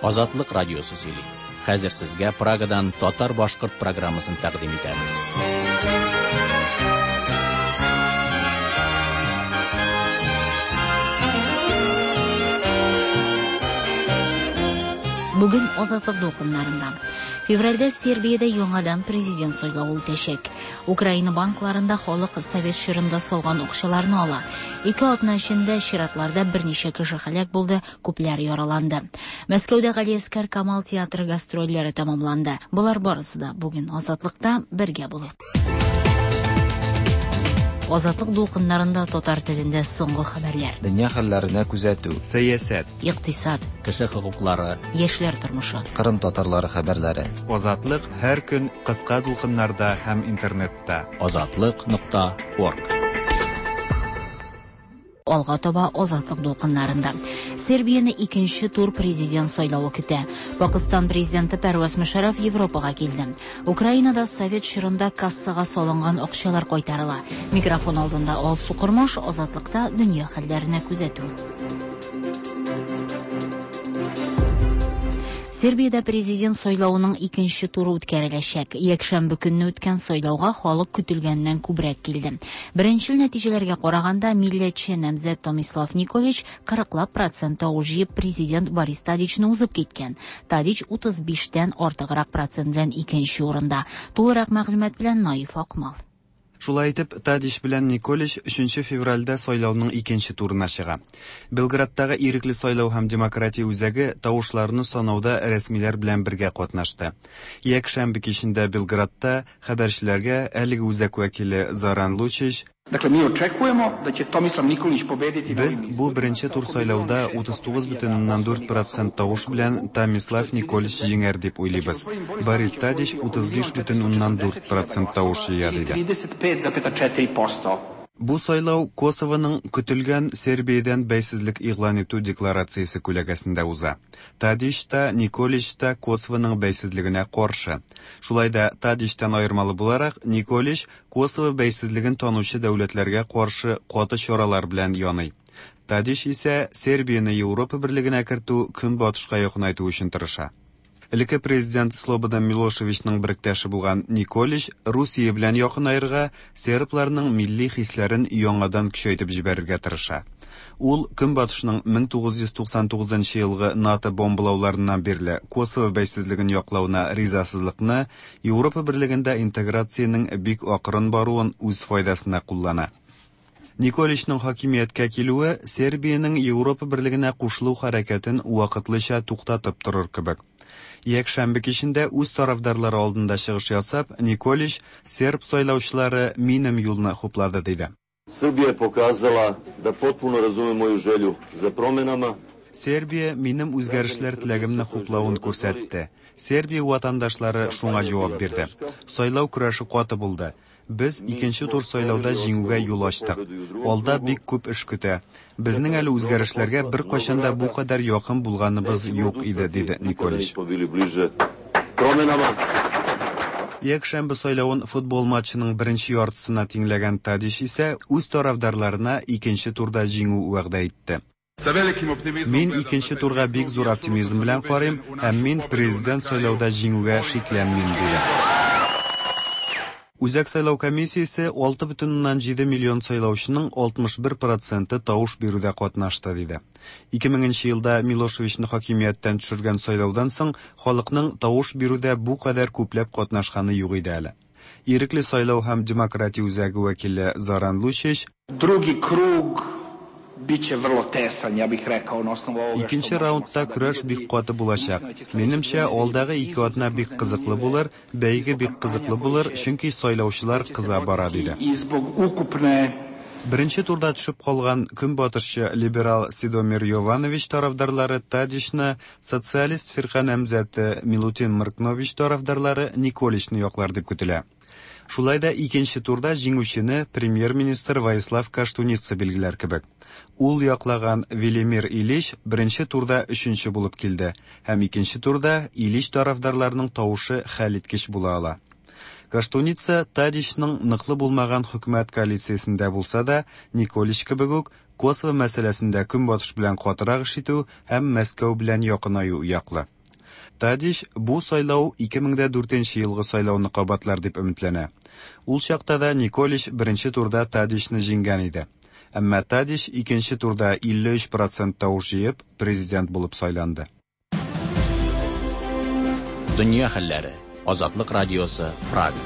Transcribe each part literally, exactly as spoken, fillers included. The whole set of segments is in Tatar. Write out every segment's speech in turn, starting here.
Азатлык радиосы сөйли. Хәзер сезгә Прагадан татар-башкорт программасын тәкъдим итәбез. Бүген Азатлык дулкыннарында. Февральдә Сербиядә яңадан президент сайлауы үтәчәк. Украина банкларында халык совет шырында салган акчаларны ала. Ике атна эчендә чиратларда берничә кеше хәлак булды, күпләр яраланды. Мәскәүдә Галиәскәр Камал театры гастрольләре тәмамланды. Булар барысы да бүген Азатлыкта бергә булыр. Азатлык дулкыннарында татар телендә соңгы хәбәрләр. Дөнья хәлләренә күзәтү, сәясәт, икътисад, кеше хокуклары, яшьләр тормышы, Кырым татарлары хәбәрләре. Азатлык һәр көн кыска дулкыннарда һәм интернетта. азатлык нокта орг. Алга таба Азатлык дулкыннарында. Сербияне икенче тур президент сайлауы көтә. Пакистан президенты Пәрвәз Мушарраф Европага килде. Украинада совет шырында кассага салынган акчалар кайтарыла. Микрофон алдында Алсу Кормаш, Азатлыкта дөнья хәлләренә күзәтү. Сербиядә президент сайлауының икенче туры үткәреләчәк. Якшәмбе көнне үткән сайлауга халык көтелгәннән күбрәк килде. Беренчел нәтиҗәләргә караганда милләтче намзәт Томислав Николич кырыклап процент тавыш җыеп президент Борис Тадичны узып киткән. Тадич утыз биштән артыграк процент белән икенче урында. Тулырак мәгълүмат белән Наиф Акмал. Шулай итеп, Тадич белән Николич өченче февральдә сайлауның икенче турына чыга. Белградтагы ирекле сайлау һәм демократия үзәге тавышларны санауда рәсмиләр белән бергә катнашты. Якшәмбе кичендә Белградта хәбәрчеләргә әлеге үзәк вәкиле Заран Лучич Dakle, mi očekujemo da će Tomislav Nikolić pobediti na Без бу беренче тур сайлауда утыз тугыз бөтен дүрт процент тавыш белән Томислав Николич җиңәр дип уйлыйбыз. Борис Тадич утыз биш бөтен дүрт процент тавыш җыя диде. тридцать пять целых четыре десятых процента. Бу сайлау Косовоның көтелгән Сербиядән бәйсезлек игълан итү декларациясе күләгәсендә уза. Тадич та, Николич та Косовоның бәйсезлегенә каршы. Шулай да Тадичтан аермалы буларак, Николич Косово бәйсезлеген танучы дәүләтләргә каршы каты чаралар белән яный. Тадич исә Сербияны Европа берлегенә кертү, көнбатышка якынайту өчен тырыша. Элекке президент Слободан Милошевичның беректәше булган Николич Русия белән якынайырга, сербларның милли хисләрен яңадан көчәйтеп җибәрергә тырыша. Ул көнбатышның мең тугыз йөз туксан тугызынчы елгы НАТО бомбалауларыннан бирле Косово бәйсезлеген яклауына ризасызлыкны Европа берлегендә интеграциянең бик акрын баруын үз файдасына куллана. Николичның хакимияткә килүе Сербиянең Европа берлегенә кушылу хәрәкәтен вакытлыча туктатып торыр кебек. Якшәмбе кичендә үз тарафдарлары алдында чыгыш ясап, Николич серб сайлаучылары минем юлны хуплады диде. Srbija je pokazala da potpuno razume moju želju za promenama. Сербия минем үзгәрешләр теләгемне хуплавын күрсәтте. Сербия ватандашлары шуңа җавап бирде. Сайлау көрәше каты булды. Без икенче тур сайлауда җиңүгә юл ачтык. Алда бик күп эш көтә. Безнең әле үзгәрешләргә бер кайчанда бу кадәр якын булганыбыз юк иде, диде Николич. Якшәмбе сайлауын футбол матчының беренче яртысына тиңләгән Тадич исә үз тарафдарларына икенче турда җиңү вәгъдә итте. Мин икенче турга бик зур оптимизм белән карыйм, һәм мин президент сайлауда җиңүгә шикләнмим, диде. Үзәк сайлау комиссиясе алты бөтен җиде миллион сайлаучының алтмыш бер проценты тавыш бирүдә катнашты, диде. ике меңенче елда Милошевичны хакимияттән төшергән сайлаудан соң халыкның тавыш бирүдә бу кадәр күпләп катнашканы юк иде әле. Ирекле сайлау һәм демократия үзәге вәкиле Заран Лучич Drugi krug biće vrlo tesan, ja bih rekao, na osnovu ovoga. Икенче раундта көрәш бик каты булачак. Минемчә, алдагы ике атна бик кызыклы булыр, бәйге бик кызыклы булыр, чөнки сайлаучылар кыза бара, диде. Избог укупне Беренче турда төшеп калган көнбатышчы либерал Сидомир Йованович тарафдарлары Тадичны, социалист фирка намзәте Милутин Мркнович тарафдарлары Николичны яклар дип көтелә. Шулай да икенче турда җиңүчене премьер-министр Ваислав Каштуница билгеләр кебек. Ул яклаган Велимир Ильич беренче турда өченче булып килде, һәм икенче турда Ильич тарафдарларының тавышы хәлиткеч була ала. Каштуница Тадичның ныклы булмаган хөкүмәт коалициясендә булса да, Николич кебек үк Косово мәсьәләсендә көнбатыш белән катырак эш итү һәм Мәскәү белән якынаю яклы. Тадиш бу сайлау ике мең дүртенче елгы сайлауны кабатлар дип өметләнә. Ул чакта да Николич беренче турда Тадишны җиңгән иде. Әмма Тадиш икенче турда илле өч процент тавыш җыеп президент булып сайланды. Дөнья хәлләре. Азатлык радиосы, Прага.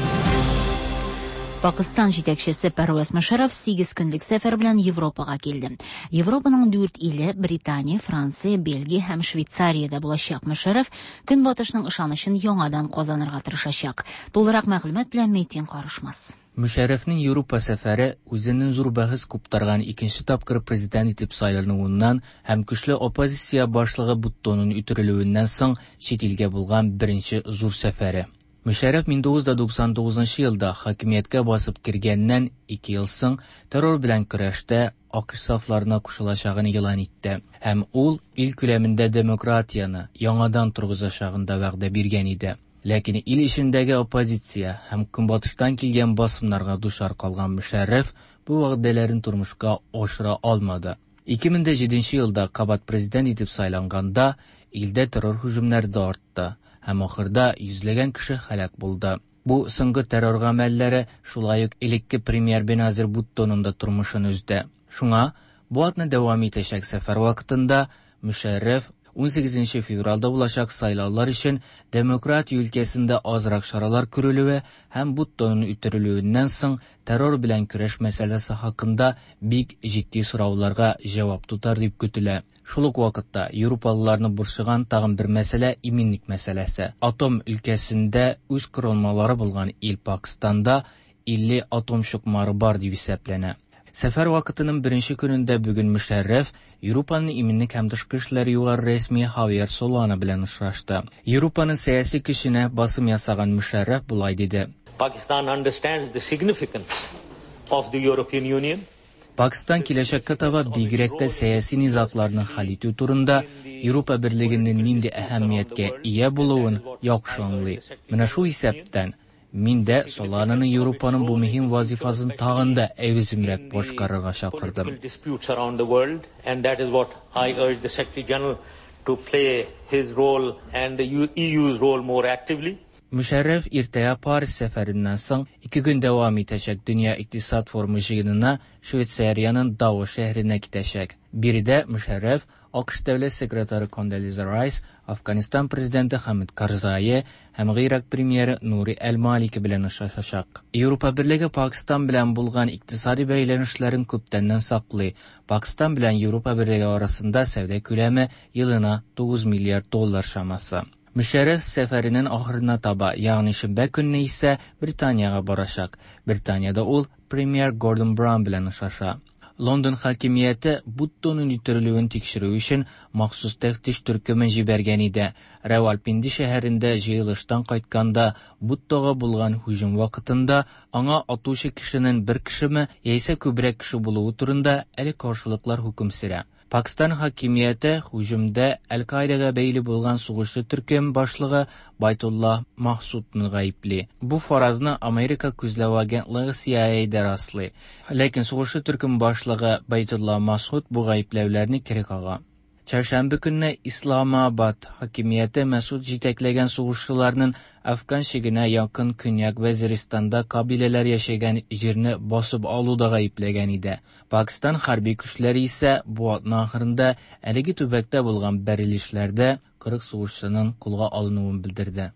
Пакистан җитәкчесе Парвез Мушарраф сигез көнлек сәфәр белән Европага килде. Европаның дүрт иле Британия, Франция, Бельгия һәм Швейцариядә булачак Мушарраф Көнбатышның ышанычын яңадан казанырга тырышачак. Тулырак мәгълүмат белән Мейтин карышмас. Мушаррафның Европа сәфәре үзенең зур бәхәс куптарган икенче тапкыр президент итеп сайлануыннан һәм көчле оппозиция башлыгы Буттоның үтерелүеннән соң чит илгә булган беренче зур сәфәре. Мушарраф мең тугыз йөз туксан тугызынчы елда хакимияткә басып кергәннән ике ел соң террор белән көрәштә АКШ сафларына кушылачагын игълан итте һәм ул ил күләмендә демократияны яңадан тургызачагын да вәгъдә биргән иде. Ләкин ил ишендәге оппозиция һәм Көнбатыштан килгән басымнарга душар калган Мушарраф бу вәгъдәләрен тормышка ашыра алмады. ике мең җиденче елда кабат президент итеп сайланганда илдә террор һөҗүмнәре дә артты һәм ахырда йөзләгән кеше һәлак булды. Бу соңгы террор гамәлләре шулай ук элекке премьер Беназир Буттоның да тормышын үзде. Шуңа бу атны дәвам итәчәк сәфәр вакытында Мушарраф он сигезенче февральдә булачак сайлаулар өчен демократия өлкәсендә азрак чаралар күрелүе һәм Буттоның үтерелүеннән соң террор белән көрәш мәсьәләсе хакында бик җитди сорауларга җавап тутар дип көтелә. Шул ук вакытта европалыларны борчыган тагын бер мәсьәлә иминлек мәсьәләсе. Атом өлкәсендә үз корылмалары булган ил Пакистанда илле атом чукмары бар дип исәпләнә. Сәфәр вакытының беренче көнендә бүген Мушарраф Европаның иминлек һәм тышкы эшләр югары рәсми Хавьер Солана белән очрашты. Европаның сәяси көченә басым ясаган Мушарраф булай диде. Pakistan understands the significance of the European Union. Пакистан киләчәккә таба бигрәк тә сәяси низакларны хәл итү турында Европа берлегенең нинди әһәмияткә ия булуын яхшы аңлый. Менә шул исәптән мин дә Солананың Европаның бу мөһим вазифасын тагын да әвеземрәк башкарырга чакырдым. Disputes around the world, and that is what I urge the Secretary General to play his role and the E U's role more actively. Мушарраф иртәгә Париж сәфәреннән соң ике көн дәвам итәчәк Дөнья икътисад форумы җыенына Швейцарияның Давос шәһәренә китәчәк. Биредә Мушарраф АКШ дәүләт секретары Кондолиза Райс, Афганистан президенты Хамид Карзайи һәм Гыйрак премьеры Нури Әл-Малики белән очрашачак. Европа берлеге Пакистан белән булган икътисади бәйләнешләрен күптәннән саклый. Пакистан белән Европа берлеге арасында сәүдә күләме елына тугыз миллиард доллар шамасы. Мушарраф сәфәренең ахырына таба, ягъни шимбә көнне исә Британияга барачак. Британияда ул премьер Гордон Браун белән очраша. Лондон хакимияте Буттоның үтерелүен тикшерү өчен махсус тәфтиш төркемен җибәргән иде. Равалпинди шәһәрендә җыелыштан кайтканда Буттога булган һүҗүм вакытында аңа атучы кешенең бер кешеме яисә күбрәк кеше булуы турында әле каршылыклар хөкем сөрә. Пакистан хакимияте һүҗүмдә Әл-Каидага бәйле булган сугышчы төркем башлыгы Байтулла Махсудны гаепли. Бу фаразны Америка күзләү агентлыгы C I A дә раслый. Ләкин сугышчы төркем башлыгы Байтулла Махсуд бу гаепләүләрне кире кага. Чаршамбы көнне Исламабад хакимияте Масуд җитәкләгән сугышчыларның Афган шигенә якын Көньяк Вазиристанда кабиләләр яшәгән җирне басып алуда гаепләгән иде. Пакистан хәрби көчләре исә бу атна ахырында әлеге төбәктә булган бәрелешләрдә кырык сугышчының кулга алынуын белдерде.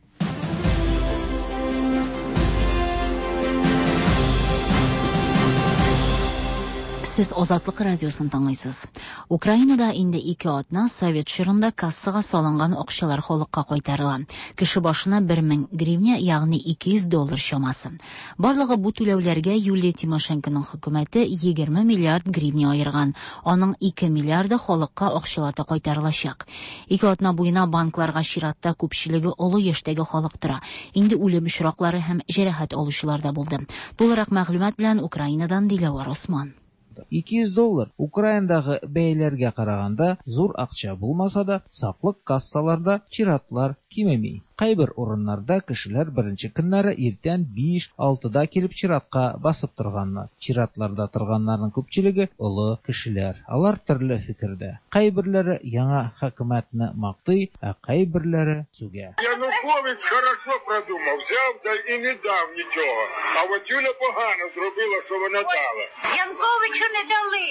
Сез Азатлык радиосын тыңлыйсыз. Украинада инде ике атна Совет чорында кассага салынган акчалар халыкка кайтарыла. Кеше башына бер мең гривня, ягъни ике йөз доллар чамасы. Барлыгы бу түләүләргә Юлия Тимошенконың хөкүмәте егерме миллиард гривня аерган. Аның ике миллиарды халыкка акчалата кайтарылачак. Ике атна буена банкларга чиратта күпчелеге олы яшьтәге халык тора. Инде үлем очраклары һәм җәрәхәт алучылар да булды. Тулырак мәгълүмат белән Украинадан Диләвар Осман. ике йөз доллар Украиндагы бәйләргә караганда зур акча булмаса да, саклык кассаларда чиратлар кимеми. Кайбер урыннарда кешеләр беренче көннәре иртән биш-алтыда килеп чиратка басып торганнар. Чиратларда торганнарның күпчелеге олы кешеләр. Алар төрле фикердә. Кайберләре яңа хөкүмәтне мактый, ә кайберләре сүгә. Янукович хорошо продумав, взяв да і не дав нічого. А от Юля погано зробила, що вона дала. Янковичу не дали.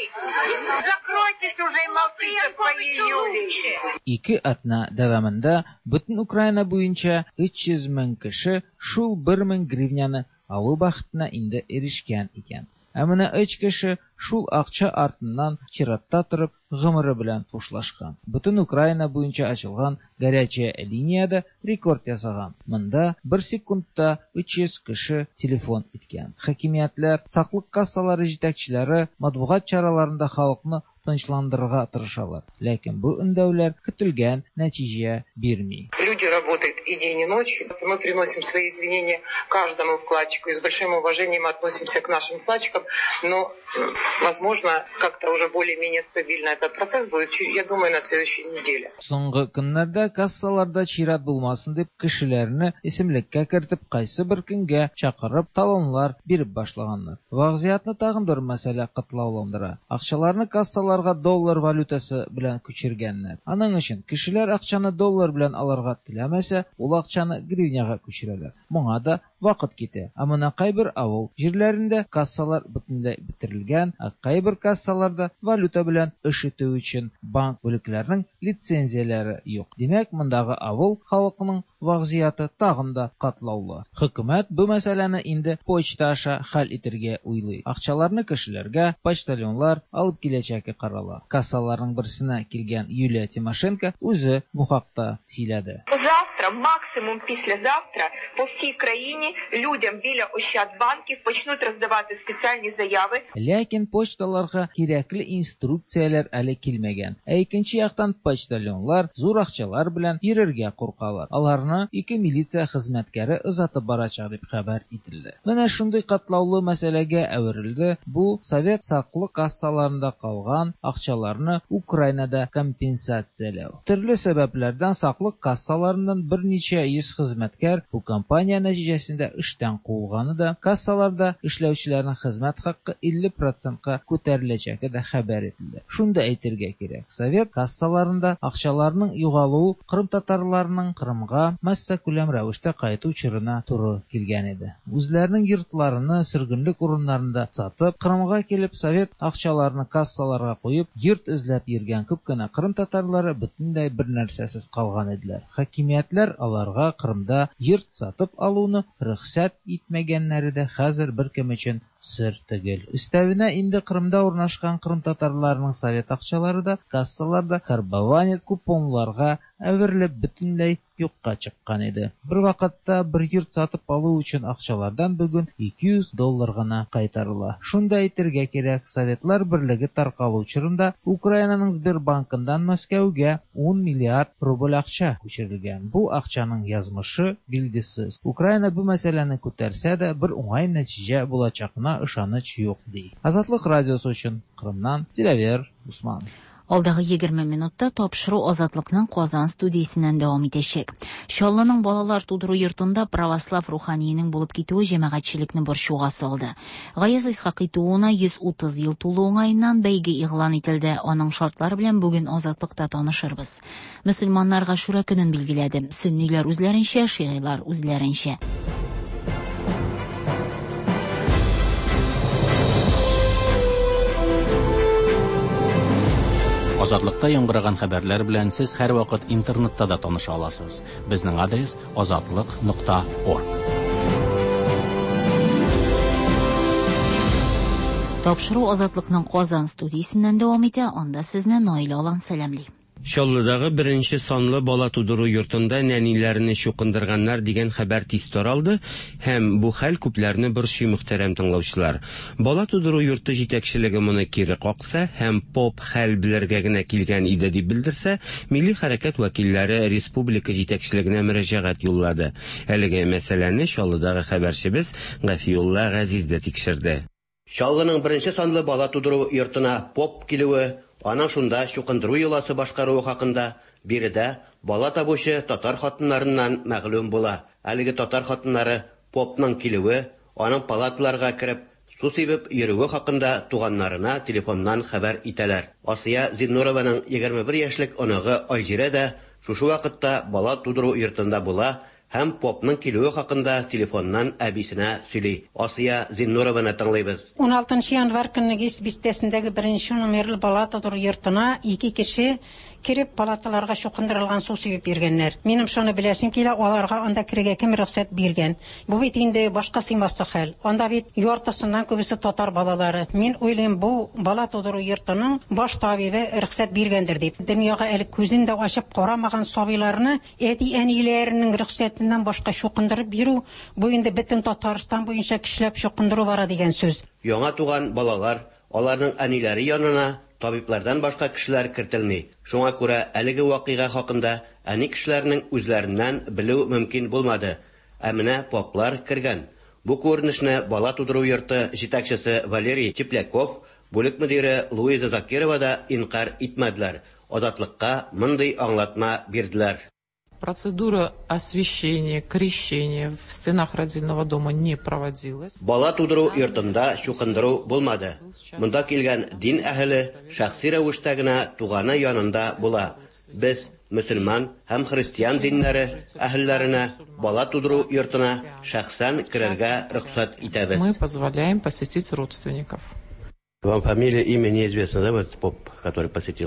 Закройтесь уже і мовчите свої Юлічі. Ике атна дәвамында бөтен Украина буенча өч йөз мең кеше шул бер мең гривняны алу бәхетенә инде эрешкән икән. Ә менә өч кеше шул акча артыннан чиратта торып гомере белән хушлашкан. Бөтен Украина буенча ачылган горячая линияда рекорд ясаган. Монда бер секундта өч йөз кеше телефон иткән. Хакимиятләр, саклык кассалары җитәкчеләре матбугат чараларында халыкны тынычландырырга тырышалар. Ләкин бу өндәүләр көтелгән нәтиҗә бирми. Люди работают и день, и ночь. Мы приносим свои извинения каждому вкладчику и с большим уважением относимся к нашим вкладчикам. Но, возможно, как-то уже более-менее стабильно этот процесс будет, я думаю, на следующей неделе. Соңгы көннәрдә кассаларда чират булмасын дип кешеләрне исемлеккә кертеп, кайсы бер көнгә чакырып, талонлар биреп башлаганнар. Вазгыятны тагын бер мәсьәлә катлауландыра. Акчаларны кассаларга доллар валютасы белән күчергәннәр. Аның өчен кешеләр акчаны доллар белән алырга теләмәсә, ул акчаны гривняга күчерәләр. Моңа да вакыт китә. Ә менә кайбер авыл җирләрендә кассалар бөтенләй бетерелгән, ә кайбер кассаларда валюта белән эш итү өчен банк бүлекләренең лицензияләре юк. Димәк, мондагы авыл халкының вазгыяты тагын да катлаулы. Хөкүмәт бу мәсьәләне инде почта аша хәл итәргә уйлый. Акчаларны кешеләргә почтальонлар алып киләчәге карала. Кассаларның берсенә килгән Юлия Тимошенко үзе бу хакта сөйләде. Завтра, максимум післязавтра, по всій країні людям біля Ощадбанків почнуть роздавати спеціальні заяви. Ләкин почталарга кирәкле инструкцияләр әле килмәгән. Ә икенче яктан почтальонлар зур акчалар белән бирергә куркалар. Аларны ике милиция хезмәткәре озатып барачак дип хәбәр ителде. Менә шундый катлаулы мәсьәләгә әверелде бу Совет саклык кассаларында калган акчаларны Украинада компенсацияләү. Төрле сәбәпләрдән саклык кассаларыннан берничә йөз хезмәткәр бу кампания нәтиҗәсендә эштән куылганы да, кассаларда эшләүчеләрнең хезмәт хакы илле процентка күтәреләчәге дә хәбәр ителде. Шунда әйтергә кирәк, Совет кассаларында акчаларның югалуы Кырым татарларының Кырымга мәссә күләм рәвештә кайту чорына туры килгән иде. Үзләренең йортларını сөргенлек урыннарында сатып, Кырымга килеп Совет акчаларны кассаларга куеп, йорт эзләп йөргән күп кенә Кырым татарлары бөтенләй бер нәрсәсез калган иделәр. Хакимиятләр аларга Кырымда йорт сатып алуны рөхсәт итмәгәннәре дә хәзер беркем өчен сер түгел. Өстәвенә инде Кырымда урнашкан Кырым татарларының Совет акчалары да кассаларда карбованец купонларга әверелеп бөтенләй юкка чыккан иде. Бер вакытта бер йорт сатып алу өчен акчалардан бүген ике йөз доллар гына кайтарыла. Шунда әйтергә кирәк, Советлар берлеге таркалу чорында Украинаның Сбербанкыннан Мәскәүгә он миллиард рубль акча күчерелгән. Бу акчаның язмышы билгесез. Украина бу мәсьәләне күтәрсә дә бер уңай нәтиҗә булачагына ышаныч юк ди. Азатлык радиосы өчен Кырымнан Диләвер Усман. Алдагы егерме минутта тапшыру Азатлыкның Казан студиясеннән дәвам итәчәк. Шалланың балалар тудыру йортында православ руханиянең булып китүе җәмәгатьчелекне борчуга салды. Гаяз Исхакый тууына йөз утыз ел тулу уңаеннан бәйге игълан ителде. Аның шартлары белән бүген Азатлыкта танышырбыз. Мөселманнарга Шура көнен билгеләде. Сөнниләр үзләренчә, шиғилар үзләренчә. Азатлыкта яңгыраган хәбәрләр белән сез һәр вакыт интернетта да таныша аласыз. Безнең адрес азатлык нокта орг. Тапшыру Азатлыкның Казан студиясеннән дәвам итә. Анда сезне Наилә Алан сәламли. Чаллыдагы беренче санлы бала тудыру йортында нәниләрне чукындырганнар дигән хәбәр тиз таралды һәм бу хәл күпләрне борчый, мөхтәрәм тыңлаучылар. Бала тудыру йорты җитәкчелеге моны кире какса һәм поп хәл белергә генә килгән иде дип белдерсә, милли хәрәкәт вәкилләре республика җитәкчелегенә мөрәҗәгать юллады. Әлеге мәсьәләне Чаллыдагы хәбәрчебез Гафиулла Газиз дә тикшерде. Чаллының беренче санлы бала тудыру йортына поп килүе, аның шунда чукындыру йоласы башкаруы хакында биредә бала табучы татар хатыннарыннан мәгълүм була. Әлеге татар хатыннары попның килүе, аның палатларга кирип, су сибеп йөрүе хакында туганнарына телефоннан хәбәр итәләр. Асия Зиннурованың егерме бер яшьлек оныгы Айҗирә дә шушы вакытта бала тудыру йортында була һәм попның килүе хакында телефоннан әбисенә сөйли. Асия Зиннурованы тыңлыйбыз. он алтынчы январь көнне бистәсендәге беренче номерлы бала тудыру йортына ике кеше кирип палаталарга чукындырылган су сибеп биргәннәр. Минем шуны беләсем килә, аларга анда кирегә кем рөхсәт биргән. Бу бит инде башка сыймаслык хәл. Анда бит яртысыннан күбесе татар балалары. Мин уйлыйм, бу бала тудыру йортының баш табибы рөхсәт биргәндер дип. Дөньяга әле күзен дә ачып карамаган сабыйларны әти-әниләренең рөхсәтеннән башка чукындырып бирү, бу инде бөтен Татарстан буенча кишләп чукындыру бара дигән сүз. Яңа туган балалар, аларның әниләре янына табиблардан башка кешеләр кертелми. Шуңа күрә әлеге вакыйга хакында әни кешеләрнең үзләреннән белү мөмкин булмады. Ә менә поплар кергән. Бу күренешне бала тудыру йорты җитәкчесе Валерий Тепляков, бүлек мөдире Луиза Закирова да инкар итмәделәр. Азатлыкка мондый аңлатма бирделәр. Процедура освящения, крещения в стенах родильного дома не проводилась. Бала тудыру йортында чукындыру булмады. Монда килгән дин әһеле шәхси рәвештә генә туганы янында була. Без мөселман һәм христиан диннәре әһелләренә бала тудыру йортына шәхсән кирергә рөхсәт итәбез. Мы позволяем посетить родственников. Вам фамилия, имя неизвестно, да, вот поп, который посетил?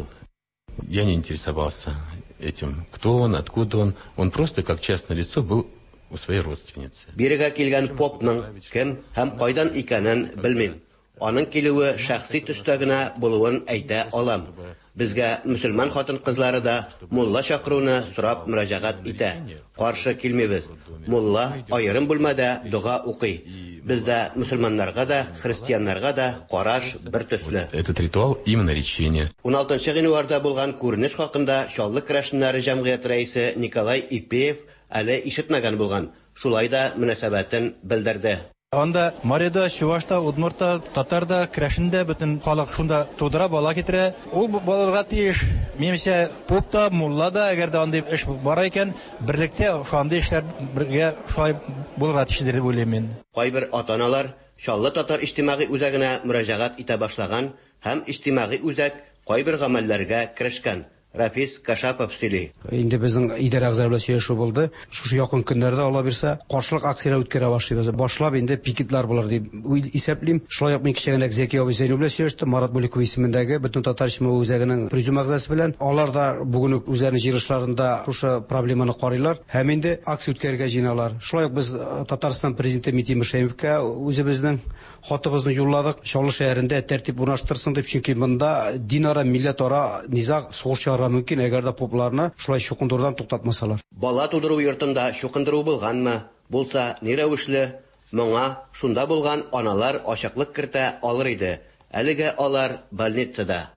Я не интересовался этим, кто он, откуда он. Он просто как частное лицо был у своей родственницы. Бирегә килгән попның кем һәм кайдан икәнен белмим. Аның килүе шәхси төстә генә булуын әйтә алам. Безгә мөселман хатын-кызлары да мулла чакыруны сорап мөрәҗәгать итә. Каршы килмибез. Мулла аерым бүлмәдә дуга укый. Бездә мөселманнарга да, христианнарга да караш бер төсле. Этот ритуал именно речения. он алтынчы гыйнварда булган күренеш хакында Чаллы керәшеннәре җәмгыять рәисе Николай Ипеев әле ишетмәгән булган. Шулай да мөнәсәбәтен белдерде. Анда Мареда, Чувашта, Удмуртта, Татарда, Крашинда бөтен халык шунда тудыра бала китерә. Ул балаларга тиеш. Менимчә, попта, муллада, әгәр дә андый эш бар икән, берлектә шундый эшләр бергә шулай булырга тиештер дип уйлыйм мин. Кайбер ата-аналар Чаллы татар иҗтимагый үзәгенә мөрәҗәгать итә башлаган һәм иҗтимагый үзәк кайбер гамәлләргә керешкән. Рафис Кашапов сөйли. Инде безнең идарә әгъзалары сөйләшү булды. Шушы якын көннәрдә ала бирсә, каршылык акцияләр үткәрә башлыйбыз. Башлап инде пикетлар булыр дип исәплим. Шулай ук мин кичәгәнәк Зәки абый Зәйнү белән сөйләштем. Марат Бүлеков исемендәге бөтен татар иҗтимагый үзәгенең президиум әгъзасы белән. Алар да бүген үк үзләренең җыелышларында шушы проблеманы карыйлар һәм инде акция үткәрергә җыйналар. Шулай ук без Татарстан президенты Митим Шәймовка үзебезнең хатыбызны юлладык. Чаллы шәһәрендә тәртип урнаштырсын дип, чөнки монда динара, милләтара низаг сугыш чыгарга мөмкин, әгәр дә попларны шулай чукындырудан туктатмасалар. Бала тудыру йортында чукындыру булганмы? Булса, ни рәвешле? Моңа шунда булган аналар ачыклык кертә алыр иде. Әлегә алар больницада.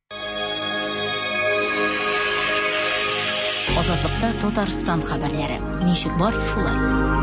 Азатлыкта Татарстан хәбәрләре. Ничек бар шулай?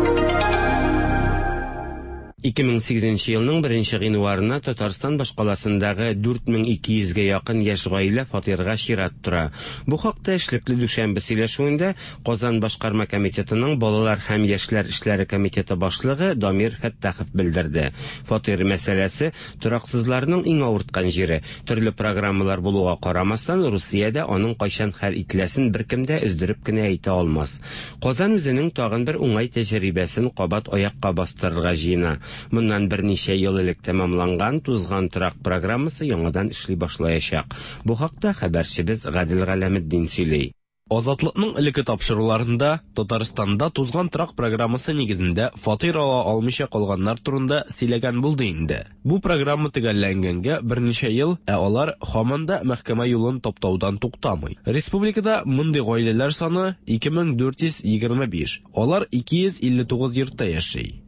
ике мең сигезенче елның беренче гыйнварына Татарстан башкаласындагы дүрт мең ике йөзгә якын яшь гаилә фатирга чират тора. Бу хакта эшлекле дүшәмбе сөйләшүендә Казан башкарма комитетының балалар һәм яшьләр эшләре комитеты башлыгы Дамир Фәттахов белдерде. Фатир мәсьәләсе тораксызларның иң авырткан җире. Төрле программалар булуга карамастан, Русиядә аның кайчан хәл ителәсен беркем дә өздереп кенә әйтә алмас. Казан үзенең тагын бер уңай тәҗрибәсен кабат аякка бастырырга җыена. Моннан берничә ел элек тәмамланган Тузган торак программасы яңадан эшли башлаячак. Бу хакта хәбәрчебез Гадил Галәметдин сөйли. Азатлыкның элекке тапшыруларында Татарстанда Тузган торак программасы нигезендә фатир ала алмыйча калганнар турында сөйләгән булды инде. Бу программа төгәлләнгәнгә берничә ел, ә алар һаман да мәхкәмә юлын таптаудан туктамый. Республикада мондый гаиләләр саны ике мең дүрт йөз егерме биш. Алар ике йөз илле тугыз йортта яши.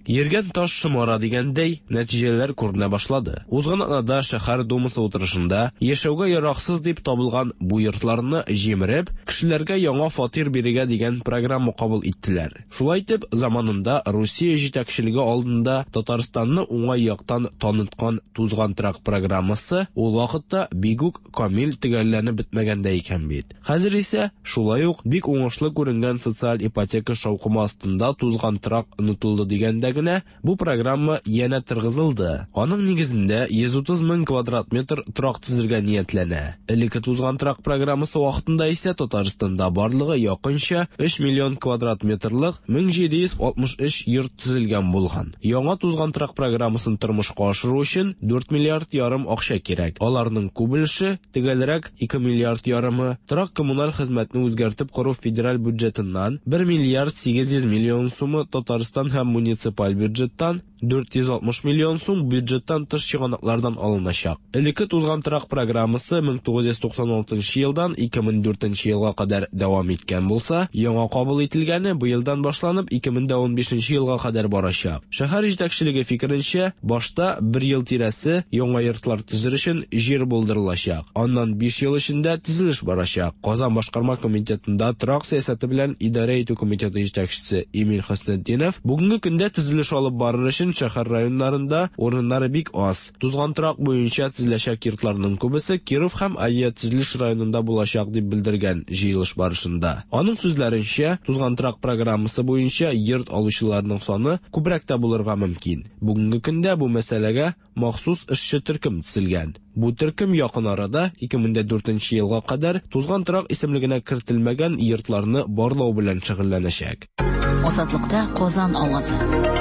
Йөргән таш шымара дигәндәй, нәтиҗәләр күренә башлады. Узган атнада шәһәр думасы утырышында яшәүгә яраксыз дип табылган бу йортларны җимереп, кешеләргә яңа фатир бирергә дигән программа кабул иттеләр. Шулай итеп, заманында Русия җитәкчелеге алдында Татарстанны уңай яктан таныткан Тузган трак программасы ул вакытта бик үк камил төгәлләнеп бетмәгәндә икән бит. Хәзер исә шулай ук бик уңышлы күренгән социаль ипотека шаукымы астында Тузган трак онытылды дигәндә генә бу программа янә тыргызылды. Аның нигезендә йөз утыз мең квадрат метр трак төзергә ниятләнә. Элекке Тузган трак программасы вакытында исә Татарстанда барлыгы якынча өч миллион квадрат метрлык мең җиде йөз алтмыш өч йорт төзелгән булган. Яңа Тузган трак программасын тормышка ашыру өчен дүрт миллиард ярым акча кирәк. Аларның күбелеше, төгәлрәк ике миллиард ярымы, трак коммуналь хезмәтне үзгәртеп кору федераль бюджетыннан бер миллиард сигез йөз миллион сумы, Татарстан һәм муниципаль бюджеттан дүрт йөз алтмыш миллион сум бюджеттан тыш чыганаклардан алыначак. Элекке Тузган трак программасы мең тугыз йөз туксан алтынчы елдан ике мең дүртенче елга кадәр дәвам иткән булса, яңа кабул ителгәне быелдан башланып ике мең дә ун бишенче елга кадәр барачак. Шәһәр җитәкчелеге фикеренчә, башта бер ел тирәсе яңа йортлар төзер өчен җир булдырылачак. Аннан биш ел эчендә төзелеш барачак. Казан башкарма комитетында трак сәясәте белән идарә итү комитеты җитәкчесе Эмиль Хөснетдинов бүгенге көндә төзелеш алып барыр өчен шәһәр районнарында урыннары бик аз. Тузган трак буенча төзеләчәк йортларның күбесе Киров һәм Алия төзелеш районында булачак дип белдергән җыелыш барышында. Аның сүзләренчә, Тузган трак программасы буенча йорт алучыларның саны күбрәк тә булырга мөмкин. Бүгенге көндә бу мәсьәләгә махсус эшче төркем төзелгән. Бу төркем якын арада ике мең дә дүртенче елга кадәр Тузган трак исемлегенә кертелмәгән йортларны барлау белән шөгыльләнәчәк. Азатлыкта Казан авазы.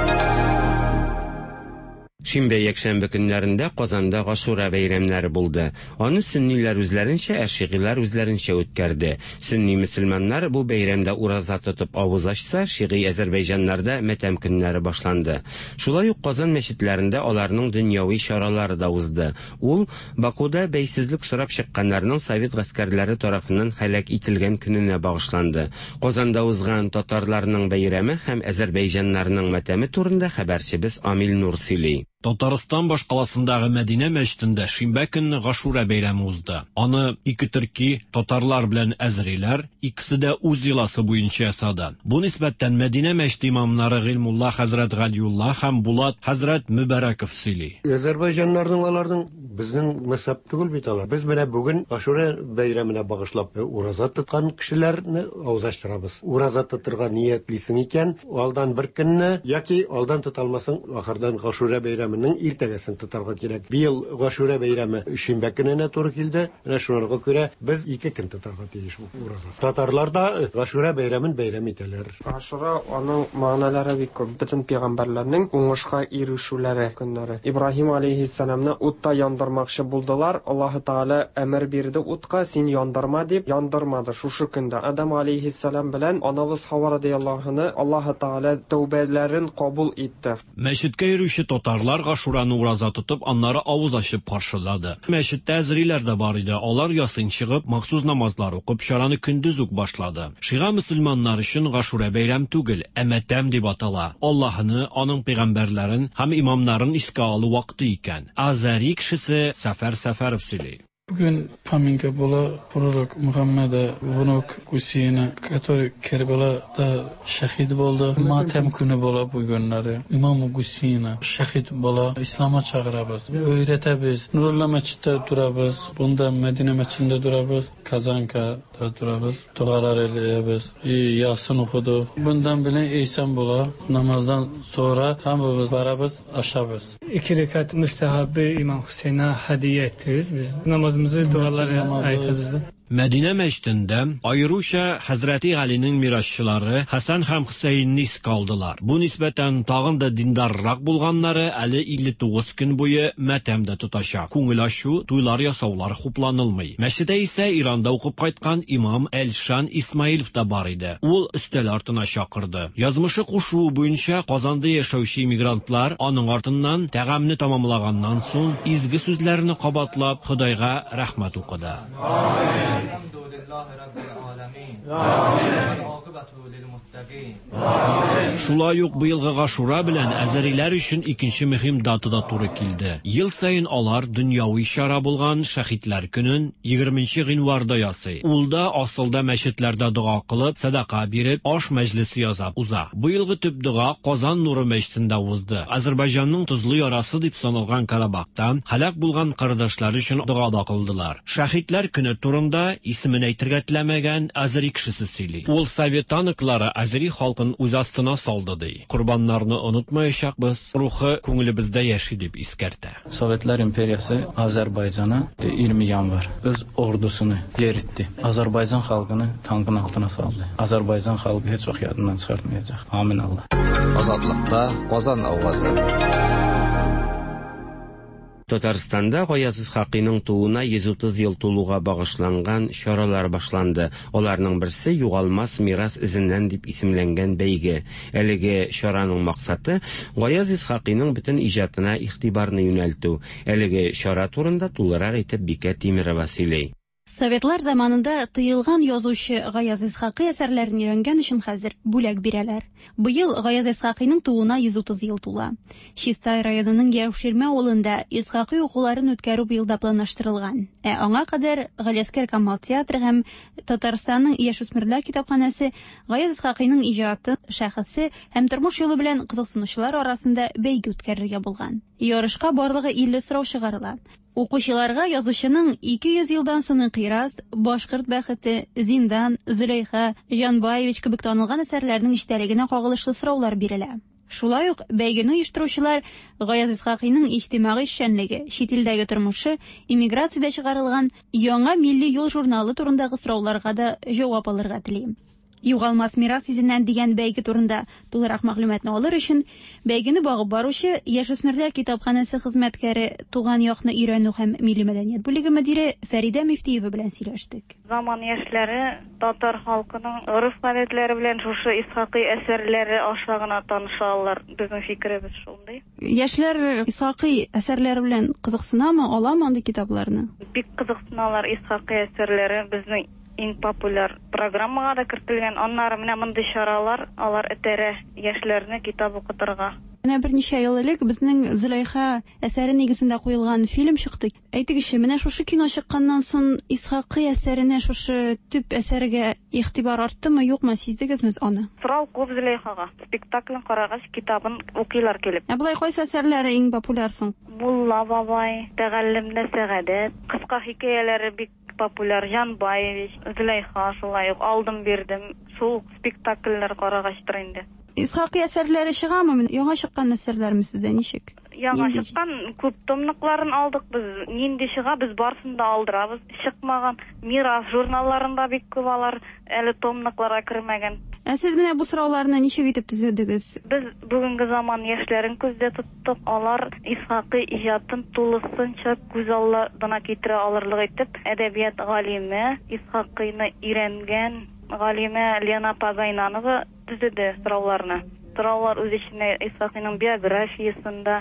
Шимбә якшәмбе көннәрендә Казанда Гашура бәйрәмнәре булды. Аны сөнниләр үзләренчә, ә шигыләр үзләренчә үткәрде. Сөнни мөселманнар бу бәйрәмдә ураза тотып авыз ачса, шигый Азәрбайҗаннарда матәм көннәре башланды. Шулай ук Казан мәчетләрендә аларның дөньяви чаралары да узды. Ул Бакуда бәйсезлек сорап чыкканнарның совет гаскәрләре тарафыннан һәлак ителгән көненә багышланды. Казанда узган татарларның бәйрәме һәм Азәрбайҗаннарның матәме турында хәбәрчебез Амил Нур сөйли. Татарстан башкаласындагы Мәдинә мәчетендә шимбә көнне Гашура бәйрәме узды. Аны ике төрки татарлар белән әзриләр, икесе дә үз йоласы буенча ясады. Бу нисбәттән Мәдинә мәчете имамнары Гыйльмулла хәзрәт Галиулла һәм Булат хәзрәт Мөбәрәков сөйли. Азәрбайҗаннарның аларның безнең мәсәп түгел бит алар. Без менә бүген Гашура бәйрәменә багышлап ураза тоткан кешеләрне авызаштырабыз. Ураза тотырга ниятлисең икән, алдан бер көнне яки алдан тота алмасаң, ахырдан Гашура бәйрәме иртәгәсен тотарга кирәк. Быел Гашура бәйрәме шимбә көненә туры килде. Менә шуңарга күрә без ике көн тотарга тиеш бу ураза. Татарлар да Гашура бәйрәмен бәйрәм итәләр. Гашура аның мәгънәләре бик күп. Бөтен пәйгамбәрләрнең уңышка ирешүләре көннәре. Ибраһим алейһиссаламны утта яндырмакчы булдылар. Аллаһ Таала әмер бирде утка, син яндырма дип, яндырмады. Шушы көндә Адам алейһиссалам белән анабыз Хава радиллаһу анһа Аллаһ Таала тәүбәләрен кабул итте. Мәчеткә йөрүче татарлар Гашураны ураза тотып, аннары авыз ачып каршылады. Мәчеттә әзриләр дә бар иде. Алар ясын чыгып, махсус намазлар укып, чараны көндез үк башлады. Шига мөселманнар өчен Гашура бәйрәм түгел, ә матәм дип атала. Аллаһны, аның пәйгамбәрләрен һәм имамнарын искә алу вакыты икән. Азари кешесе Сәфәр Сәфәров сөйли. Бүгін памятка была пророк Мухаммада, внук Гусейна, который Кербалада шахид болды. Матәм көне була бу көннәре. Имам Гусейна шахид була. Исламга чыгарабыз, өйрәтәбез. Нурулла мәчеттә турабыз, бунда Мәдинә мәчетендә турабыз, Казанкада турабыз, дуалар эләбез, ясын укыдык. Bundan белән эйсан була. Намаздан sonra һәмбез барабыз, ашабыз. İki rekat müstehabbi İmam Hüseyin'e hediye ettiniz. Biz namazımızı dualara ayetimizi. Мәдинә мәчетендә аеруча Хәзрәти Галинең мирасчылары Хәсан һәм Хусейнны искә алдылар. Бу нисбәтән тагын да диндаррак булганнары әле илле тугыз көн буе матәмдә тотачак. Күңел ачу, туйлар ясаулар хупланылмый. Мәчеттә исә Иранда укып кайткан имам Әлшан Исмаилов та бар иде. Ул өстәл артына чакырды. Язмышы кушуы буенча Казанда яшәүче иммигрантлар аның артыннан тәгамне тамамлаганнан соң изге сүзләрне кабатлап Худайга рәхмәт укыды. الحمد لله رب العالمين والعاقبة للمتقين Шулай ук быелгы Гашура белән әзәриләр өчен икенче мөһим дата да туры килде. Ел саен алар дөньяви чара булган Шәһитләр көнен егерменче гыйнварда ясый. Ул да асылда мәчетләрдә дуга кылып, садака биреп, аш мәҗлесе язап уза. Быелгы төп дуга Казан Нуры мәчетендә узды. Азәрбайҗанның тузлы ярасы дип саналган Карабахтан һәлак булган кырдашлар өчен дуга да кылдылар. Шәһитләр көне турында исемен әйтергә теләмәгән азәри кешесе сөйли. Ул совет танклары азәри халкын үз астына салды ди. Курбаннарны онытмаячакбыз, рухы күңелебездә яши дип искәртә. Sovetler İmperiyası Azerbaycan'a iyirmi yanvar öz ordusunu yeritdi. Azerbaycan halkını tankın altına saldı. Azerbaycan halkı hiç vaxt yadından çıxartmayacaq. Amin Allah. Azadlıqda Qozan avazı. Татарстанда Гаяз Исхакыйның тууына йөз утыз ел тулуга багышланган чаралар башланды. Аларның берсе югалмас мирас изеннән дип исемләнгән бәйге. Әлеге чараның максаты Гаяз Исхакыйның бөтен иҗатына игътибарны юнәлтү. Әлеге чара турында тулырак әйтеп Бикә Тимерова сөйли. Советлар заманында тыелган язучы Гаяз Исхакый әсәрләрен өйрәнгән өчен хәзер бүләк бирәләр. Быел Гаяз Исхакыйның тууына йөз утыз ел тула. Чистай районының Яуширмә авылында Исхакый укуларын үткәрү быелда планлаштырылган. Ә аңа кадәр Галиәскәр Камал театры һәм Татарстанның яшүсмерләр китапханәсе Гаяз Исхакыйның иҗаты, шәхесе һәм тормыш юлы белән кызыксынучылар арасында бәйге үткәрергә булган. Ярышка барлыгы илле сорау чыгарыла. Укучыларга язучының ике йөз елдан соң Кирас, Башкорт бәхете, Зиндан, Зөләйха, Жанбаевич кебек танылган әсәрләрнең иҗтәлегенә кагылышлы сораулар бирелә. Шулай ук бәйгене оештыручылар Гаяз Исхакыйның иҗтимагый эшчәнлеге, чит илдәге тормышы, иммиграциядә чыгарылган яңа милли юл журналы турындагы сорауларга да җавап алырга телим. Югалмас мирас изеннән дигән бәйге турында тулырак мәгълүматны алыр өчен бәйгене багып баручы Яшүсмерләр китапханәсе хезмәткәре, туган якны өйрәнү һәм милли мәдәният бүлеге мөдире Фәридә Мифтиева белән сөйләштек. Заман яшьләре татар халкының урыс-гадәтләре белән шушы Исхакый әсәрләре аша гына танышалар. Безнең фикеребез шундый. Яшьләр Исхакый әсәрләре белән кызыксынамы, аламы андый китапларны? Бик кызыксыналар. Исхакый әсәрләре безнең иң популяр программага да кертелгән. Аннары менә мондый чаралар, алар этәрә яшьләрне китап укытырга. Менә берничә ел элек безнең Зөләйха әсәре нигезендә куелган фильм чыкты. Әйтегезче, менә шушы кино чыкканнан соң Исхакый әсәренә, шушы төп әсәргә игътибар арттымы, юкмы, сиздегезме аны? Сорау күп Зөләйхага. Спектаклен карагач, китабын укыйлар килеп. Ә булай кайсы әсәрләре иң популяр соң? Мулла бабай, Тәгаллимдә сәгадәт, кыска хикәяләре бик популяр. Жанбаевич, Зөләйха, шулай ук алдым бирдем. Шул спектакльләр карагачлар инде. Исхакый әсәрләре чыгамы? Яңа чыккан әсәрләрме сездә ничек? Яңа чыккан күп томлыкларын алдык без. Нинди чыга, без барсын да алдырабыз. Чыкмаган мирас журналларында бик күп алар әле томлыкларга кертмәгән. Ә сез менә бу сорауларны ничек итеп төзедегез? Без бүгенге заман яшьләрен күздә тоттык. Алар Исхакый иҗатын тулысынча күз алдына китерә алырлык итеп, әдәбият галиме, Исхакыйны өйрәнгән галиме Лена Пагайнанова төзеде сорауларны. Сораулар үз эченә Исхакыйның биографиясында,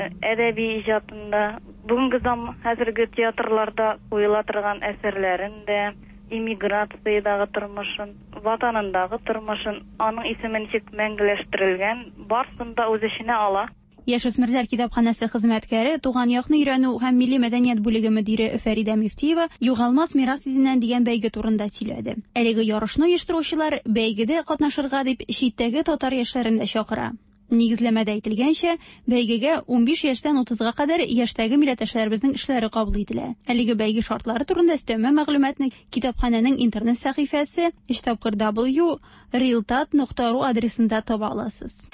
әдәби иҗатында, бүгенге заман хәзерге театрларда куела торган әсәрләрендә, иммиграциядагы тормышын, ватанындагы тормышын, аның исеме ничек мәңгеләштерелгән, барсын да үз эченә ала. Яшүсмерләр китапханәсе хезмәткәре, туган якны өйрәнү һәм милли мәдәният бүлеге мөдире Фәридә Мифтиева югалмас мирас изеннән дигән бәйге турында сөйләде. Әлеге ярышны оештыручылар бәйгедә катнашырга дип читтәге татар яшьләрен дә чакыра. Нигезләмәдә әйтелгәнчә, бәйгегә унбиш яшьтән утызга кадәр яшьтәге милләттәшләребезнең эшләре кабул ителә. Әлеге бәйге шартлары турында өстәмә мәгълүматны китапханәнең интернет сәхифәсе өч тапкыр дабл ю точка realtat точка ру адресында таба аласыз.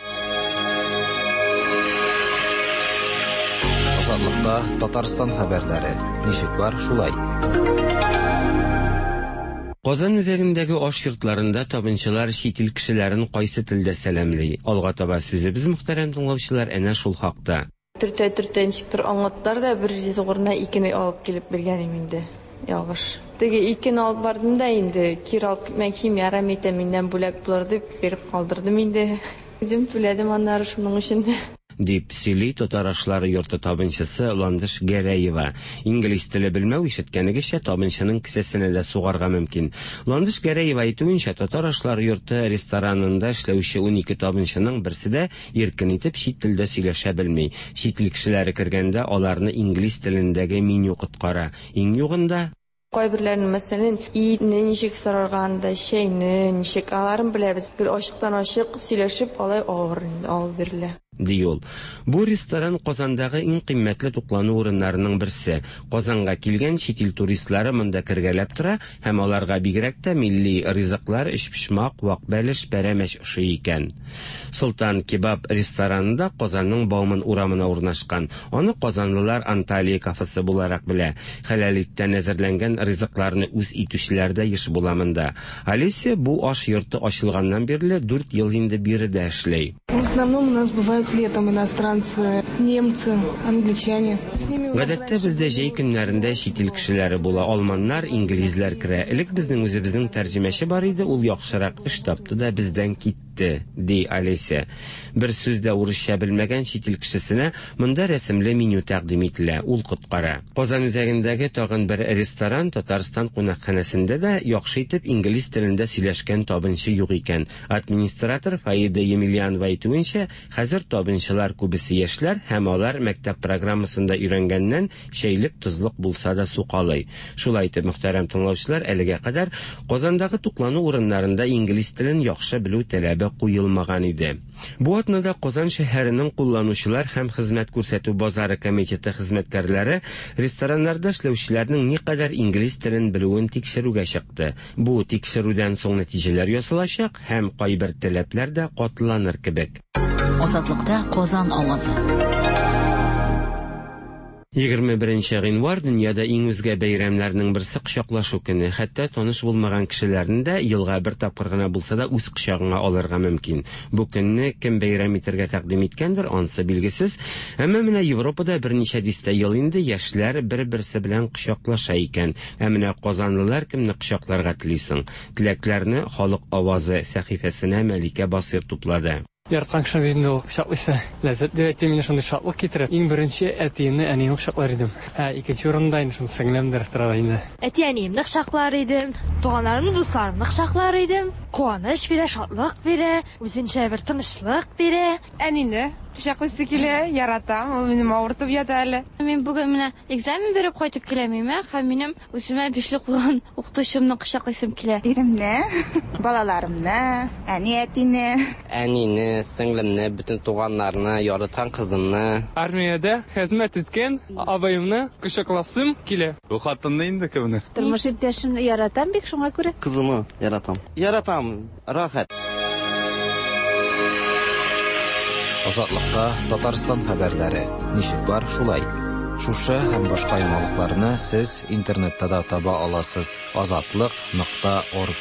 Азатлыкта Татарстан хәбәрләре. Ничек бар, шулай. Казан үзәгендәге аш йортларында табынчылар чит ил кешеләрен кайсы телдә сәламлый. Алга таба сүзебез мөхтәрәм тыңлаучылар әнә шул хакта. Төртә-төртә ничектер аңлаттылар да бер җиз урынына икене алып килеп биргәнем инде. Ялгыш. Теге икене алып бардым да инде кир алып мәким ярам итә миннән бүләк булыр дип биреп калдырдым инде. Үзем түләдем аннары шуның өчен. дип сөйли татар ашлары йорты табынчысы Ландыш Гәрәева. Инглиз теле белмәү ишеткәнегезчә табынчының кесәсенә дә сугарга мөмкин. Ландыш Гәрәева әйтүенчә, татар ашлары йорты ресторанында эшләүче унике табынчының берсе дә иркен итеп чит телдә сөйләшә белми. Чит ил кешеләре кергәндә аларны инглиз телендәге меню коткара. Иң югында Кайберләрнең мәсәлән, итне ничек сарарганда, чәйне ничек аларын беләбез. Гел ачыктан ачык сөйләшеп, алай авыр алып бирелә. ди ул. Бу ресторан Казандагы иң кыйммәтле туклану урыннарының берсе. Казанга килгән чит ил туристлары монда кергәләп тора һәм аларга бигрәк тә милли ризыклар, эчпишмак, вак бәлеш, пәрәмәч ошый икән. Султан кебаб ресторанында Казанның Бауман урамына урнашкан. Аны казанлылар Анталия кафесы буларак белә. Хәләлиттән әзерләнгән ризыкларны үз итүчеләр дә еш була монда. Алисия бу аш йорты ачылганнан бирле дүрт ел инде биредә эшләй. В основном у нас бывают летом иностранцы, немцы, англичане. Гадәттә бездә җәй көннәрендә чит ил кешеләре була, алманнар, инглизләр керә. Элек безнең үзебезнең тәрҗемәче бар иде, ул яхшырак эш тапты да бездән китте, ди Алисия. Бер сүздә урысча белмәгән чит ил кешесенә монда рәсемле меню тәкъдим ителә, ул коткара. Казан үзәгендәге тагын бер ресторан Татарстан кунакханәсендә дә яхшы итеп инглиз телендә сөйләшкән табынчы юк икән. Администратор Фаида Емельянова әйтүенчә, хәзер табынчылар күбесе яшьләр һәм алар мәктәп программасында өйрәнгәннән шәйлек тозлык булса да сукалый. Шулай итеп, мөхтәрәм тыңлаучылар, әлегә кадәр Казандагы туклану урыннарында инглиз телен яхшы белү таләбе куелмаган иде. Бу атнада Казан шәһәренең кулланучылар һәм хезмәт күрсәтү базары комитеты хезмәткәрләре рестораннарда эшләүчеләрнең никадәр инглиз телен белүен тикшерүгә чыкты. Бу тикшерүдән соң нәтиҗәләр ясалачак һәм кайбер таләпләр дә катланыр кебек. Азатлыкта Казан авазы. егерме беренче гыйнвар дөньяда иң үзгә бәйрәмнәрнең берсе кочаклашу көне. Хәтта таныш булмаган кешеләрне дә елга бер тапкыр гына булса да үз кочагына алырга мөмкин. Бу көнне кем бәйрәм итәргә тәкъдим иткәндер, ансы билгесез. Әмма менә Европада берничә дистә ел инде яшьләр бер-берсе белән кочаклаша икән. Ә менә казанлылар кемне кочакларга телисең? Теләкләрне Халык авазы сәхифәсенә Мәликә Басир туплады. Яраткан кешенең битендә ул кочаклыйса, ләззәт дип әйтә, мине шундый шатлык китерә. Иң беренче әтиемне, әниемне кочаклар идем. Ә икенче урында инде шундый сеңлемдер тора инде. Әти-әниемне кочаклар идем, туганнарымны, дусларымны кочаклар идем. Куаныч бирә, шатлык бирә, үзенчә бер тынычлык бирә. Әнине кочаклыйсы килә, яратам, ул мине авыртып ята әле. Мин бүген менә экзамен биреп кайтып киләм, һәм минем үземә бишлек булган укытучымны кочаклыйсым килә. Иремне, балаларымны, әни-әтине, әнине, сеңлемне, бүтән туганнарны, яраткан кызымны. Армиядә хезмәт иткән абыемны кочакласым килә. Бу хатынны инде кемне? Тормыш иптәшемне яратам бик, шуңа күрә. Кызымны яратам. Яратам, рахат. Азатлыкта Татарстан хәбәрләре. Ничек бар шулай? Шушы һәм башка яңалыкларны сез интернетта да таба аласыз. азатлык нокта орг.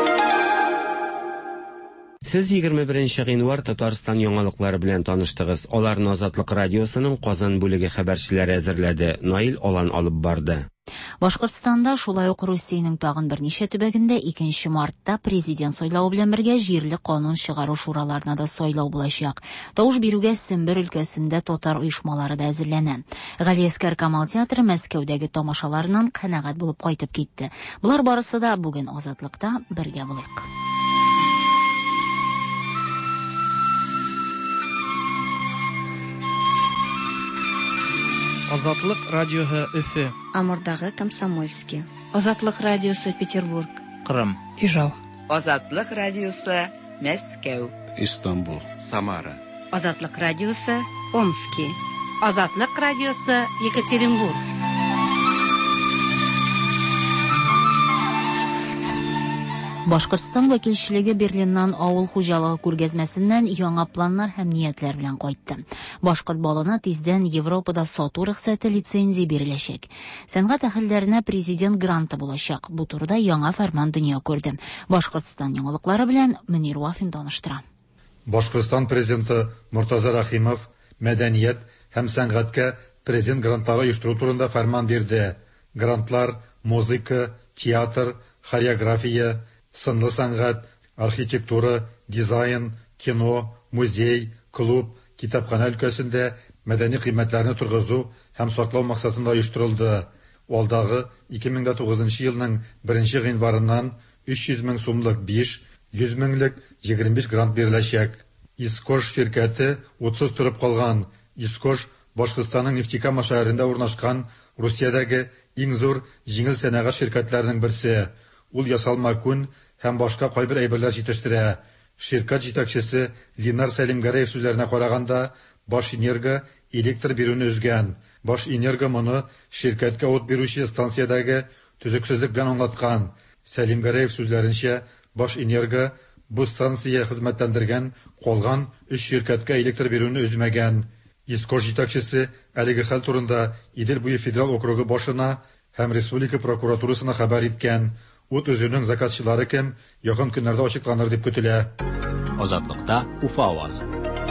Сез егерме беренче гыйнвар Татарстан яңалыклары белән таныштыгыз. Аларны Азатлык радиосының Казан бүлеге хәбәрчеләре әзерләде. Наил Алан алып барды. Башкортстанда шулай ук Русиянең тагын берничә төбәгендә икенче мартта президент сайлауы белән бергә җирле канун чыгару шураларына да сайлау булачак. Тавыш бирүгә Сембер өлкәсендә татар оешмалары да әзерләнә. Галиәскәр Камал театры Мәскәүдәге тамашаларыннан канәгать булып кайтып китте. Булар барысы да бүген Азатлыкта бергә булыйк. Азатлык радиоһы Өфе. Амурдагы Комсомольский. Азатлык радиосы Петербург. Кырым. Ижау. Азатлык радиосы Мәскәү. Истанбул. Самара. Азатлык радиосы Омский. Азатлык радиосы Екатеринбург. Башкортстан вәкилчелеге Берлиннан авыл хуҗалыгы күргәзмәсеннән яңа планнар һәм ниятләр белән кайтты. Башкорт балына тиздән Европада сату рөхсәте лицензия биреләчәк. Сәнгать әһелләренә президент гранты булачак. Бу турыда яңа фәрман дөнья күрде. Башкортстан яңалыклары белән Мөнир Вафин таныштыра. Башкортстан президенты Муртаза Рахимов мәдәният һәм сәнгатькә президент грантлары оештыру турында фәрман бирде. Грантлар музыка, театр, хореография, сынлы сәнгать, архитектура, дизайн, кино, музей, клуб, китапхана өлкәсендә мәдәни кыйммәтләрне тургызу һәм саклау максатында оештырылды. Алдагы ике мең тугызынчы елның беренче гыйнварыннан өч йөз мең сумлык биш, йөз меңлек егерме биш грант биреләчәк. Искош ширкәте утсыз торып калган. Искош Башкортстанның Нефтекама шәһәрендә урнашкан Русиядәге иң зур җиңел сәнәгать ширкәтләренең берсе. Ул ясалма күн һәм башка кайбер әйберләр җитештерә. Ширкәт җитәкчесе Линар Сәлимгәрәев сүзләренә караганда, Баш Энерго электр бирүне үзгән. Баш Энерго моны ширкәткә ут бирүче станциядәге төзексезлек белән аңлаткан. Сәлимгәрәев сүзләренчә, Баш Энерго бу станция хезмәтләндергән калган өч ширкәткә электр бирүне үзмәгән. Искош җитәкчесе әлеге хәл турында Идел буе федераль округы башына һәм республика прокуратурасына хәбәр иткән. Ут үзенең заказчылары кем, якын көннәрдә ачыкланыр дип көтелә. Азатлыкта Уфа авазы.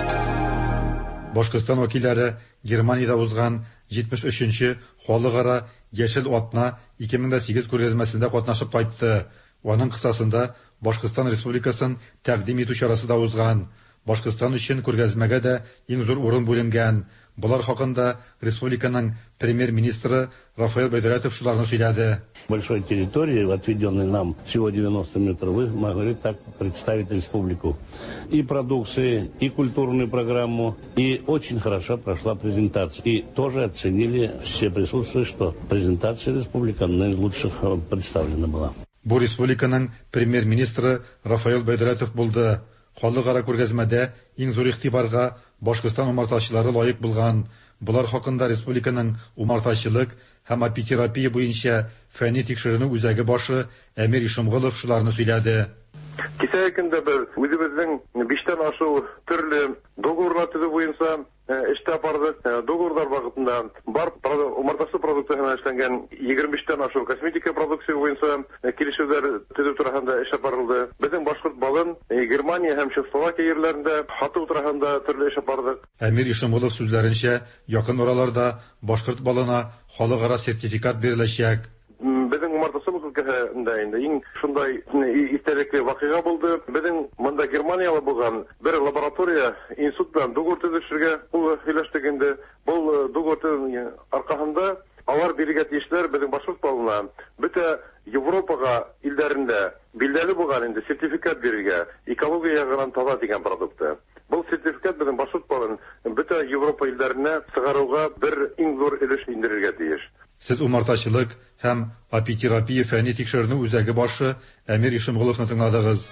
Башкортстан вәкилләре Германиядә узган җитмеш өченче халыкара Яшел атна ике мең сигез күргәзмәсендә катнашып кайтты. Аның кысасында Башкортстан Республикасын тәкъдим итү чарасы да узган. Башкортстан өчен күргәзмәгә дә иң зур урын бүленгән. Булар хакында республиканың премьер-министры Рафаэль Байдулетов шуларны сөйләде. Большой территории, отведенной нам всего девяносто метров, вы могли так представить республику. И продукции, и культурную программу, и очень хорошо прошла презентация. И тоже оценили все присутствующие, что презентация республики одна из лучших представлена была. Бу республиканың премьер-министры Рафаэль Байдулетов булды. Халыкара күргәзмәдә иң зур игътибарга Башкортстан умартачылары лаек булган. Булар хакында республиканың умартачылык һәм апитерапия буенча фәнни тикшеренү үзәге башы Әмир Ишомгылов шуларны сөйләде. Кичә көндә без үзебезнең биштән ашу төрле договорлар төзү буенча эштә бардык. Договорлар вакытында бар умартасы продукциясына эшләнгән егерме биштән ашу косметика продукция буенча килешүләр төзү турында эш барылды. Безнең башкорт балын Германия һәм Словакия җирләрендә хаты турында төрле эш бардык. Әмир Ишомгылов сүзләренчә, якын араларда башкорт балына халыкара сертификат биреләчәк. Безнең умартасыбыз өлкәсендә инде иң шундай истәлекле вакыйга булды. Безнең монда Германиялы булган бер лаборатория институт белән договор төзешергә ул һөйләштек инде. Бу договорның аркасында алар бирергә тиешләр безнең башкорт балына бөтә Европага илләрендә билдәле булган инде сертификат бирергә экология ягыннан таза дигән продукты. Бу сертификат безнең башкорт балын бөтә Европа илләренә чыгаруга бер иң зур өлеш индерергә тиеш. Сез умартачылык һәм апитерапия фәнни тикшеренү үзәге башы Әмир Ишомгыловны тыңладыгыз.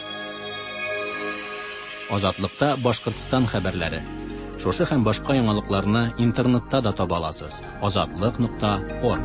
Азатлыкта Башкортстан хәбәрләре. Шушы һәм башка яңалыкларны интернетта да таба аласыз. азатлык нокта орг.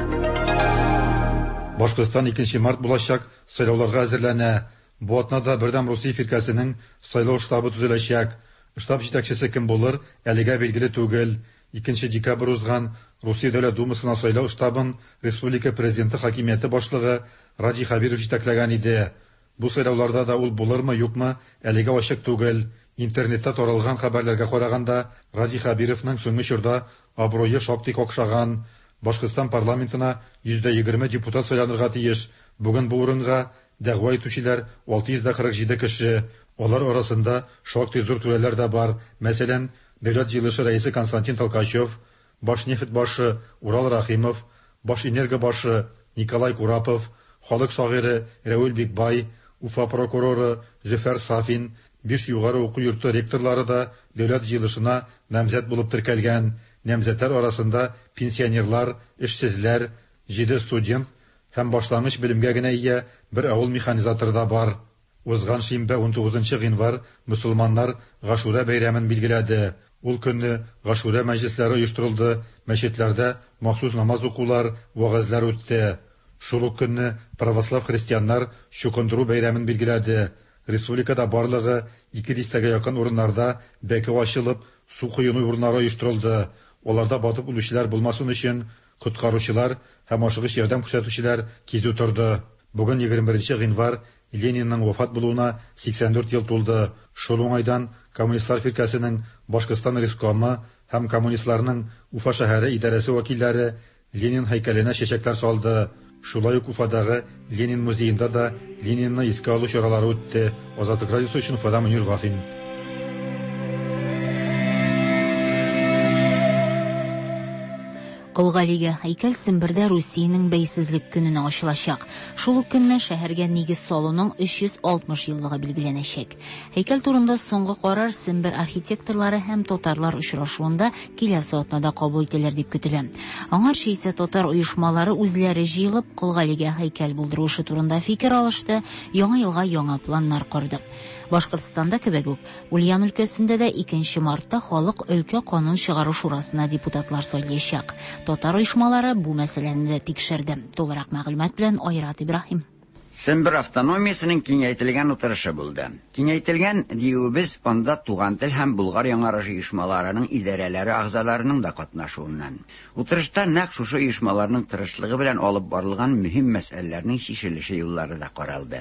Башкортстан икенче март булачак сайлауларга әзерләнә. Бу атнада бердәм Русия фиркасының сайлау штабы төзеләчәк. Штаб җитәкчесе кем булыр, әлегә билгеле түгел. икенче декабрь узган Русия Дәүләт Думасына сайлау штабын республика президенты хакимияте башлыгы Ради Хабиров җитәкләгән иде. Бу сайлауларда да ул булырмы, юкмы, әлегә ачык түгел. Интернетта таралган хәбәрләргә караганда, Ради Хабировның соңгы чорда абруе шактый какшаган. Башкортстан парламентына йөз егерме депутат сайланырга тиеш. Бүген бу урынга дәгъва итүчеләр алты йөз кырык җиде кеше. Алар арасында шактый зур түрәләр дә бар. Мәсәлән, Дәүләт җыелышы рәисе Константин Толкачев, Башнефть башы Урал Рахимов, Баш Энерго башы Николай Курапов, халык шагыйре Рәүл Бикбай, Уфа прокуроры Зөфәр Сафин, биш югары уку йорты ректорлары да дәүләт җыелышына намзәт булып теркәлгән. Намзәтләр арасында пенсионерлар, эшсезләр, җиде студент һәм башлангыч белемгә генә ия бер авыл механизаторы да бар. Узган шимбә он тугызынчы гыйнвар мөселманнар Гашура бәйрәмен билгеләде. Ул көнне Гашура мәҗлесләре оештырылды, мәчетләрдә махсус намаз укулар, вагызлар үтте. Шул ук көнне православ христианнар Чукындыру бәйрәмен билгеләде. Республикада барлыгы ике дистәгә якын урыннарда бәке ачылып, су коену урыннары оештырылды. Аларда батып үлүчеләр булмасын өчен коткаручылар һәм ашыгыч ярдәм күрсәтүчеләр кизү торды. Бүген егерме беренче гыйнвар Ленинның вафат булуына сиксән дүрт ел тулды. Шул уңайдан Коммунистлар фиркасының Башкортстан Ревкомы һәм коммунистларның Уфа шәһәре идарәсе вәкилләре Ленин һәйкәленә чәчәкләр салды. Шулай ук Уфадагы Ленин музеенда да Ленинны искә алу чаралары үтте. Азатлык радиосы өчен Уфадан Мөнир Вафин. Кылгалиге һәйкәл Сембердә Русиянең бәйсезлек көненә ачылачак. Шул ук көнне шәһәргә нигез салуның өч йөз алтмыш еллыгы билгеләнәчәк. Һәйкәл турында соңгы карар Сембер архитекторлары һәм татарлар очрашуында киләсе атнада кабул ителер дип көтелә. Аңарча исә татар оешмалары үзләре җыелып Кылгалиге һәйкәл булдыру эше турында фикер алышты, яңа елга яңа планнар корды. Башкортстанда кебек үк Ульян өлкәсендә дә икенче мартта халык өлкә канун чыгару шурасына депутатлар сайлаячак. Татар оешмалары бу мәсьәләне дә тикшерде. Толырак мәгълүмат белән Айрат Ибраһим. Сембер автономиясының киңәйтелгән утырышы булды. Киңәйтелгән диюбез анда туган тел һәм Булгар яңарыш оешмаларының идарәләре агзаларының да катнашуыннан. Утырышта нәкъ шушы оешмаларның тырышлыгы белән алып барылган мөһим мәсьәләләрнең шишелеше юллары да каралды.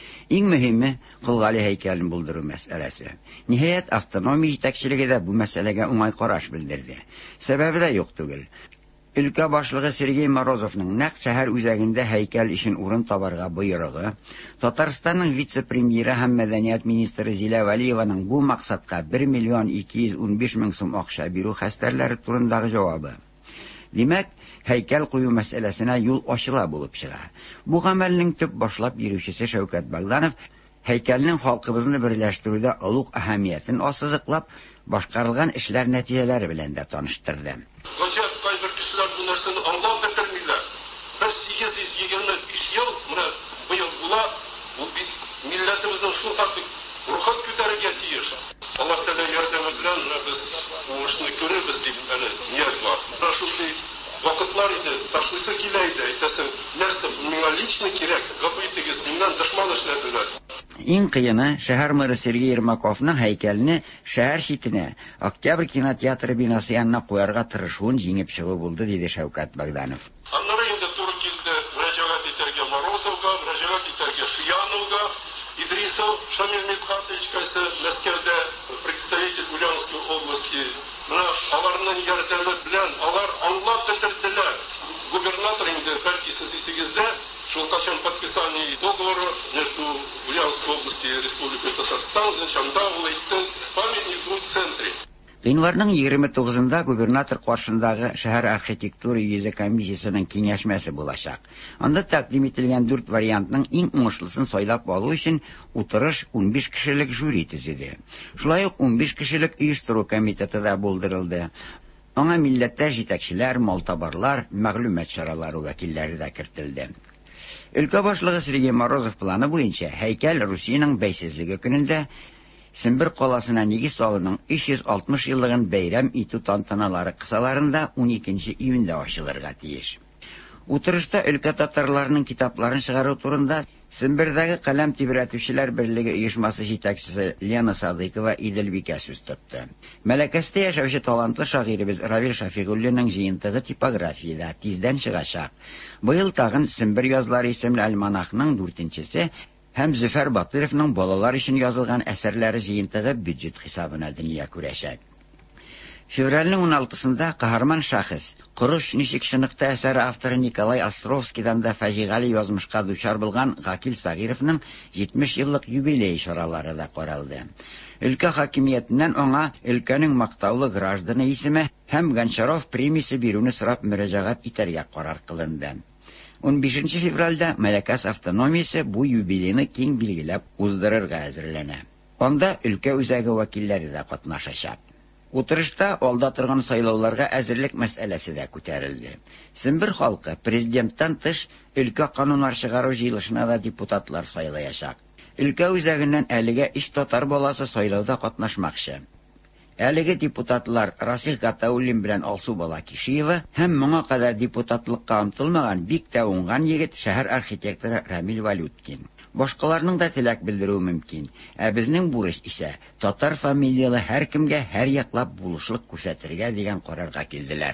Иң мөһиме Кылгали һәйкәлен булдыру мәсьәләсе. Ниһаять, автономия җитәкчелеге дә бу мәсьәләгә уңай караш белдерде. Сәбәбе дә юк түгел. Өлкә башлыгы Сергей Морозовның нәкъ шәһәр үзәгендә һәйкәл өчен урын табарга боерыгы, Татарстанның вице-премьеры һәм мәдәният министры Зилә Вәлиеваның бу максатка бер миллион ике йөз ун биш мең сум акча бирү хәстәрләре турындагы җавабы. Димәк, һәйкәл кую мәсьәләсенә юл ачыла булып чыга. Бу гамәлнең төп башлап бирүчесе Шәүкәт Богданов һәйкәлнең халкыбызны берләштерүдә олуг әһәмиятен ассызыклап, башкарылган эшләр нәтиҗәләре белән дә таныштырды. Гаҗәп кайбер кешеләр бу нәрсәне аңлап бетермиләр. бер сигез йөз егерме биш ел менә быел була, ул бит милләтебезнең шул хәтлек рухын күтәрергә тиеш. Аллаһ Тәгалә ярдәме белән без уңышны күрербез дип әле ният бар. Шундый вакытлар иде, ташлысы килә иде, әйтәсең, нәрсә миңа лично кирәк, гафу итегез, миннән дошман эшләделәр. Иң кыены шәһәр мэры Сергей Ермаковның һәйкәлне шәһәр читенә, Октябрь кинотеатры бинасы янына куярга тырышуын җиңеп чыгу булды, диде Шәүкәт Богданов. Аннары инде туры килде мөрәҗәгать итәргә Морозовга, мөрәҗәгать итәргә Шияновга, Идрисов Шамил Мидхатович кайсы Мәскәүдә представитель Ульяновской области. Менә аларның ярдәме белән алар аңлап бетерделәр. Губернатор инде бәлки сез исегездә шул качан подписание договора между Ульяновской областью и Республикой Татарстан, зачем-то улайтты памятник в центре. Январның егерме тугызында губернатор каршындагы шәһәр архитектура йөзе комиссиясының киңәшмәсе булачак. Анда тәкъдим ителгән дүрт вариантның иң уңышлысын сайлап алу өчен утырыш ун биш кешелек жюри төзеде. Шулай ук ун биш кешелек оештыру комитеты да булдырылды. Аңа милләттә җитәкчеләр, малтабарлар, мәгълүмат чаралары вәкилләре дә кертелде. Өлкә башлыгы Сергей Морозов планы буенча һәйкәл Русиянең бәйсезлеге көнендә Сембер каласына нигез салуның өч йөз алтмыш еллыгын бәйрәм итү тантаналары кысаларында ун икенче июньдә ачылырга тиеш. Утырышта өлкә татарларының китапларын чыгару турында Сембердәге каләм тибрәтүчеләр берлеге оешмасы җитәкчесе Лена Садыкова Иделбикә сүз тотты. Мәләкәстә яшәүче талантлы шагыйребез Равил Шафигуллинның җыентыгы типографиядә тиздән чыгачак. Быел тагын Сембер язлары исемле альманахның дүртенчесе һәм Зөфәр Батыровның балалар өчен язылган әсәрләре җыентыгы бюджет хисабына дөнья күрәчәк. Февральнең ун алтысында каһарман шәхес, Корыш ничек шыныкта әсәре авторы Николай Островскийдан да фаҗигали язмышка дучар булган Гакил Сагировның җитмеш еллык юбилей чаралары да каралды. Өлкә хакимиятеннән аңа өлкәнең мактаулы гражданы исеме һәм Гончаров премиясе бирүне сорап мөрәҗәгать итәргә карар кылынды. ун бишенче февральдә Мәләкәс автономиясе бу юбилейны киң билгеләп уздырырга әзерләнә. Анда өлкә үзәге вәкилләре дә катнашачак. Утырышта алда торган сайлауларга әзерлек мәсьәләсе дә күтәрелде. Сембер халкы президенттан тыш өлкә кануннар чыгару җыелышына да депутатлар сайлаячак. Өлкә үзәгеннән әлегә иш татар баласы сайлауда катнашмакчы. Әлеге депутатлар Расих Гатауллин белән Алсу Балакишева һәм моңа кадәр депутатлыкка омтылмаган бик тә уңган егет шәһәр архитекторы Рамил Валюткин. Башкаларның да теләк белдерүе мөмкин. Ә безнең бурыч исә татар фамилиялы һәркемгә һәр яклап булышлык күрсәтергә дигән карарга килделәр.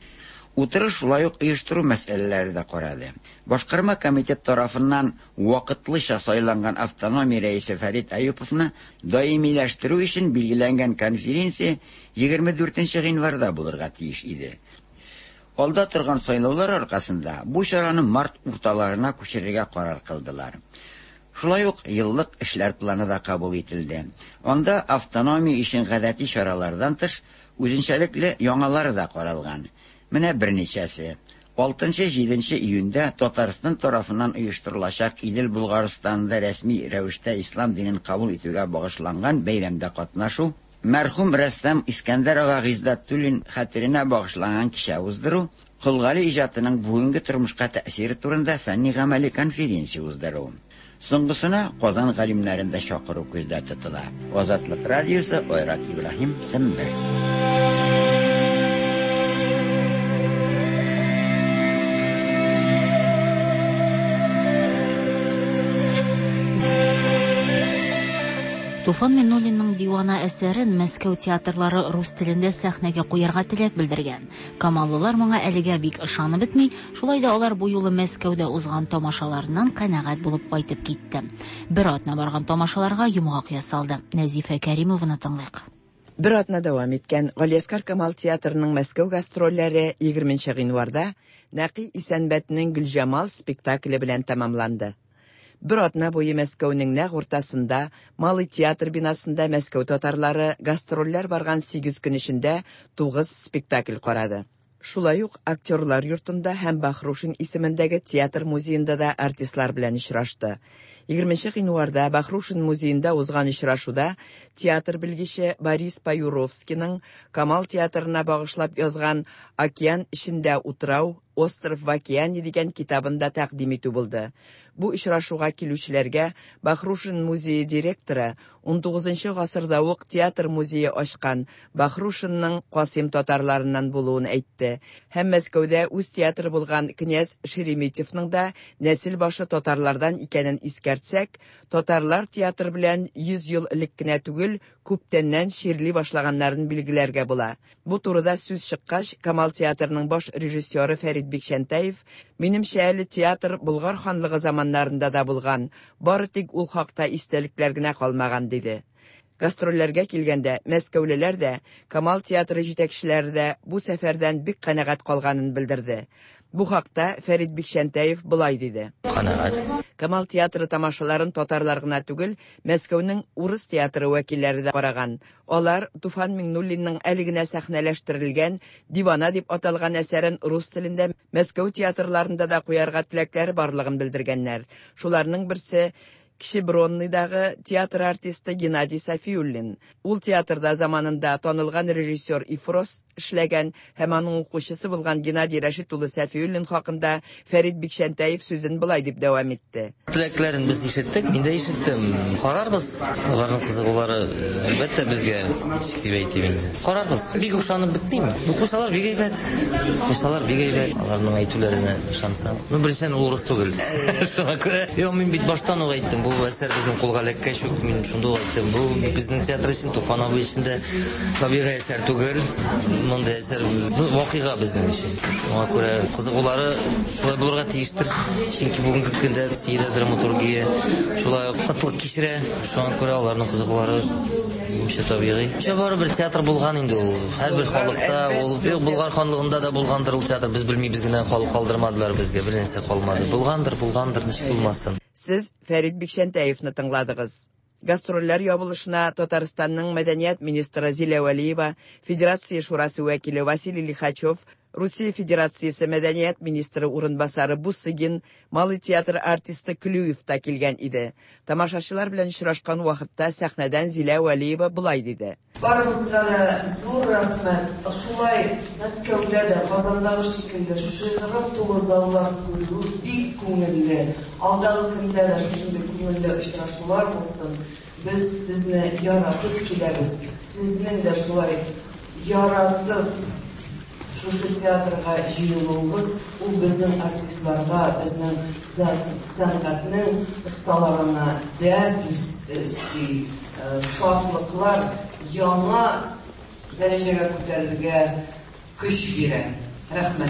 Утырыш шулай ук оештыру мәсьәләләре дә карады. Башкарма комитет тарафыннан вакытлыча сайланган автономия рәисе Фәрит Әюповны даимиләштерү өчен билгеләнгән конференция егерме дүртенче гыйнварда булырга тиеш иде. Алда торган сайлаулар аркасында бу чараны март урталарына күчерергә карар кылдылар. Шулай ук еллык эшләр планы да кабул ителде. Анда автономия өчен гадәти чаралардан тыш үзенчәлекле яңалары да каралган. Менә берничәсе. алтынчы-җиденче июньдә Татарстан тарафыннан оештырылачак Идел-Булгарстанында рәсми рәвештә ислам динен кабул итүгә багышланган бәйрәмдә катнашу, мәрхүм рәссам Искәндәр ага Гыйздәтуллин хәтеренә багышланган кичә уздыру, Кылгали иҗатының бүгенге тормышка тәэсире турында фәнни-гамәли конференция уздыру. Соңгысына Казан галимнәрен дә чакыру күздә тотыла. Азатлык радиосы, Айрат Ибраһим, Сембер. Туфан Миннуллинның дивана әсәрен Мәскәү театрлары рус телендә сәхнәгә куярга теләк белдергән. Камаллылар моңа әлегә бик ышанып бетми, шулай да алар бу юлы Мәскәүдә узган тамашаларыннан канәгать булып кайтып китте. Бер атна барган тамашаларга йомгак ясалды. Нәзифә Кәримованы тыңлыйк. Бер атна дәвам иткән Галиәскәр Камал театрының Мәскәү гастрольләре егерменче гыйнварда Нәқи Исәнбәтнең Гөлҗамал спектакле белән тәмамланды. Бер атна буе Мәскәүнең нәкъ уртасында, Малый театр бинасында Мәскәү татарлары гастрольләр барган сигез көн эчендә тугыз спектакль карады. Шулай ук актерлар йортында һәм Бахрушин исемендәге театр музеенда да артистлар белән очрашты. егерменче гыйнварда Бахрушин музеенда узган очрашуда театр белгече Борис Паюровскийның Камал театрына багышлап язган «Океан эчендә утрау, Остров в океане» дигән китабында тәкъдим итү булды. Бу очрашуга килүчеләргә Бахрушин музее директоры он тугызынчы гасырда ук театр музее ачкан Бахрушинның Касыйм татарларыннан булуын әйтте. Һәм Мәскәүдә үз театры булган князь Шереметьевның да нәсел башы татарлардан икәнен искәртсәк, татарлар театр белән йөз ел элек кенә түгел, күптәннән ширли башлаганнарын билгеләргә була. Бу турыда сүз чыккач, Камал театрының баш режиссеры Фәрит Бикшәнтәев, минемчә әле театр Болгар ханлыгы заманнарында да булган, бары тик ул хакта истәлекләр генә калмаган диде. Гастрольләргә килгәндә Мәскәүлеләр дә, Камал театры җитәкчеләре дә бу сәфәрдән бик канәгать калганын белдерде. Бу хакта Фәрит Бикшәнтәев булай диде. Канәгать. Камал театры тамашаларын татарлар гына түгел, Мәскәүнең урыс театры вәкилләре дә караган. Алар Туфан Миннуллинның әле генә сәхнәләштерелгән «Дивана» дип аталган әсәрен рус телендә Мәскәү театрларында да куярга теләкләре барлыгын белдергәннәр. Шуларның берсе Киши Бронныйдагы театр артисты Геннадий Сафиуллин. Ул театрда заманында танылган режиссер Ифрос эшләгән һәм аның укучысы булган Геннадий Рәшит улы Сафиуллин хакында Фәрит Бикшәнтәев сүзен булай дип дәвам итте. Теләкләрен без ишеттек, мин дә ишеттем. Карарбыз. Аларның кызыгулары әлбәттә безгә дип әйтим инде. Карарбыз. Бик ушанып бетмиме? Укучылар бик әйбәт. Укучылар бик әйбәт. Аларның әйтүләренә ышансам. Ну, беренчедән ул урыс түгел. Шуңа күрә, я мин бит баштан ук әйттем. Бу әсәр безнең кулга эләккән шук, мин шунда әйттем. Бу безнең театр өчен Туфан абый өчен дә табигый әсәр түгел. Монда әсәр вакыйга безнең өчен. Шуңа күрә кызыгулары шулай булырга тиештер. Чөнки бүгенге көндә сиедә драматургия шулай кытлык кичерә. Шуңа күрә аларның кызыгулары мөмкин табигый. Шәбәр бер театр булган инде ул. Һәрбер халыкта ул Болгар ханлыгында да булгандыр ул театр. Без белмибез генә, халык калдырмадылар безгә, бер нәрсә калмады. Булгандыр, булгандыр, ничек булмасын. Сез Фәрит Бикшәнтәевне тыңладыгыз. Гастрольләр ябылышына Татарстанның мәдәният министры Зилә Вәлиева, Федерация шурасы вәкиле Василий Лихачев, Русия Федерациясе мәдәният министры урынбасары Бусыгин, Малый театр артисты Клюев та килгән иде. Тамашачылар белән очрашкан вакытта сәхнәдән Зилә Вәлиева булай диде. Барыбызга да зур рәхмәт. Шулай Мәскәүдә дә, Казандагы шикелле, шушы тулы заллар күрү бик күңелле. Алдагы көндә дә шушындый күңелле очрашулар булсын. Без сезне яратып киләбез. Сезнең дә шулай яратып шушы театрга җыелуыбыз ул безнең артистларга, безнең сәнгатьнең осталарына дәрт өсти, шатлыклар, яңа дәрәҗәгә күтәрергә көч бирә. Рәхмәт.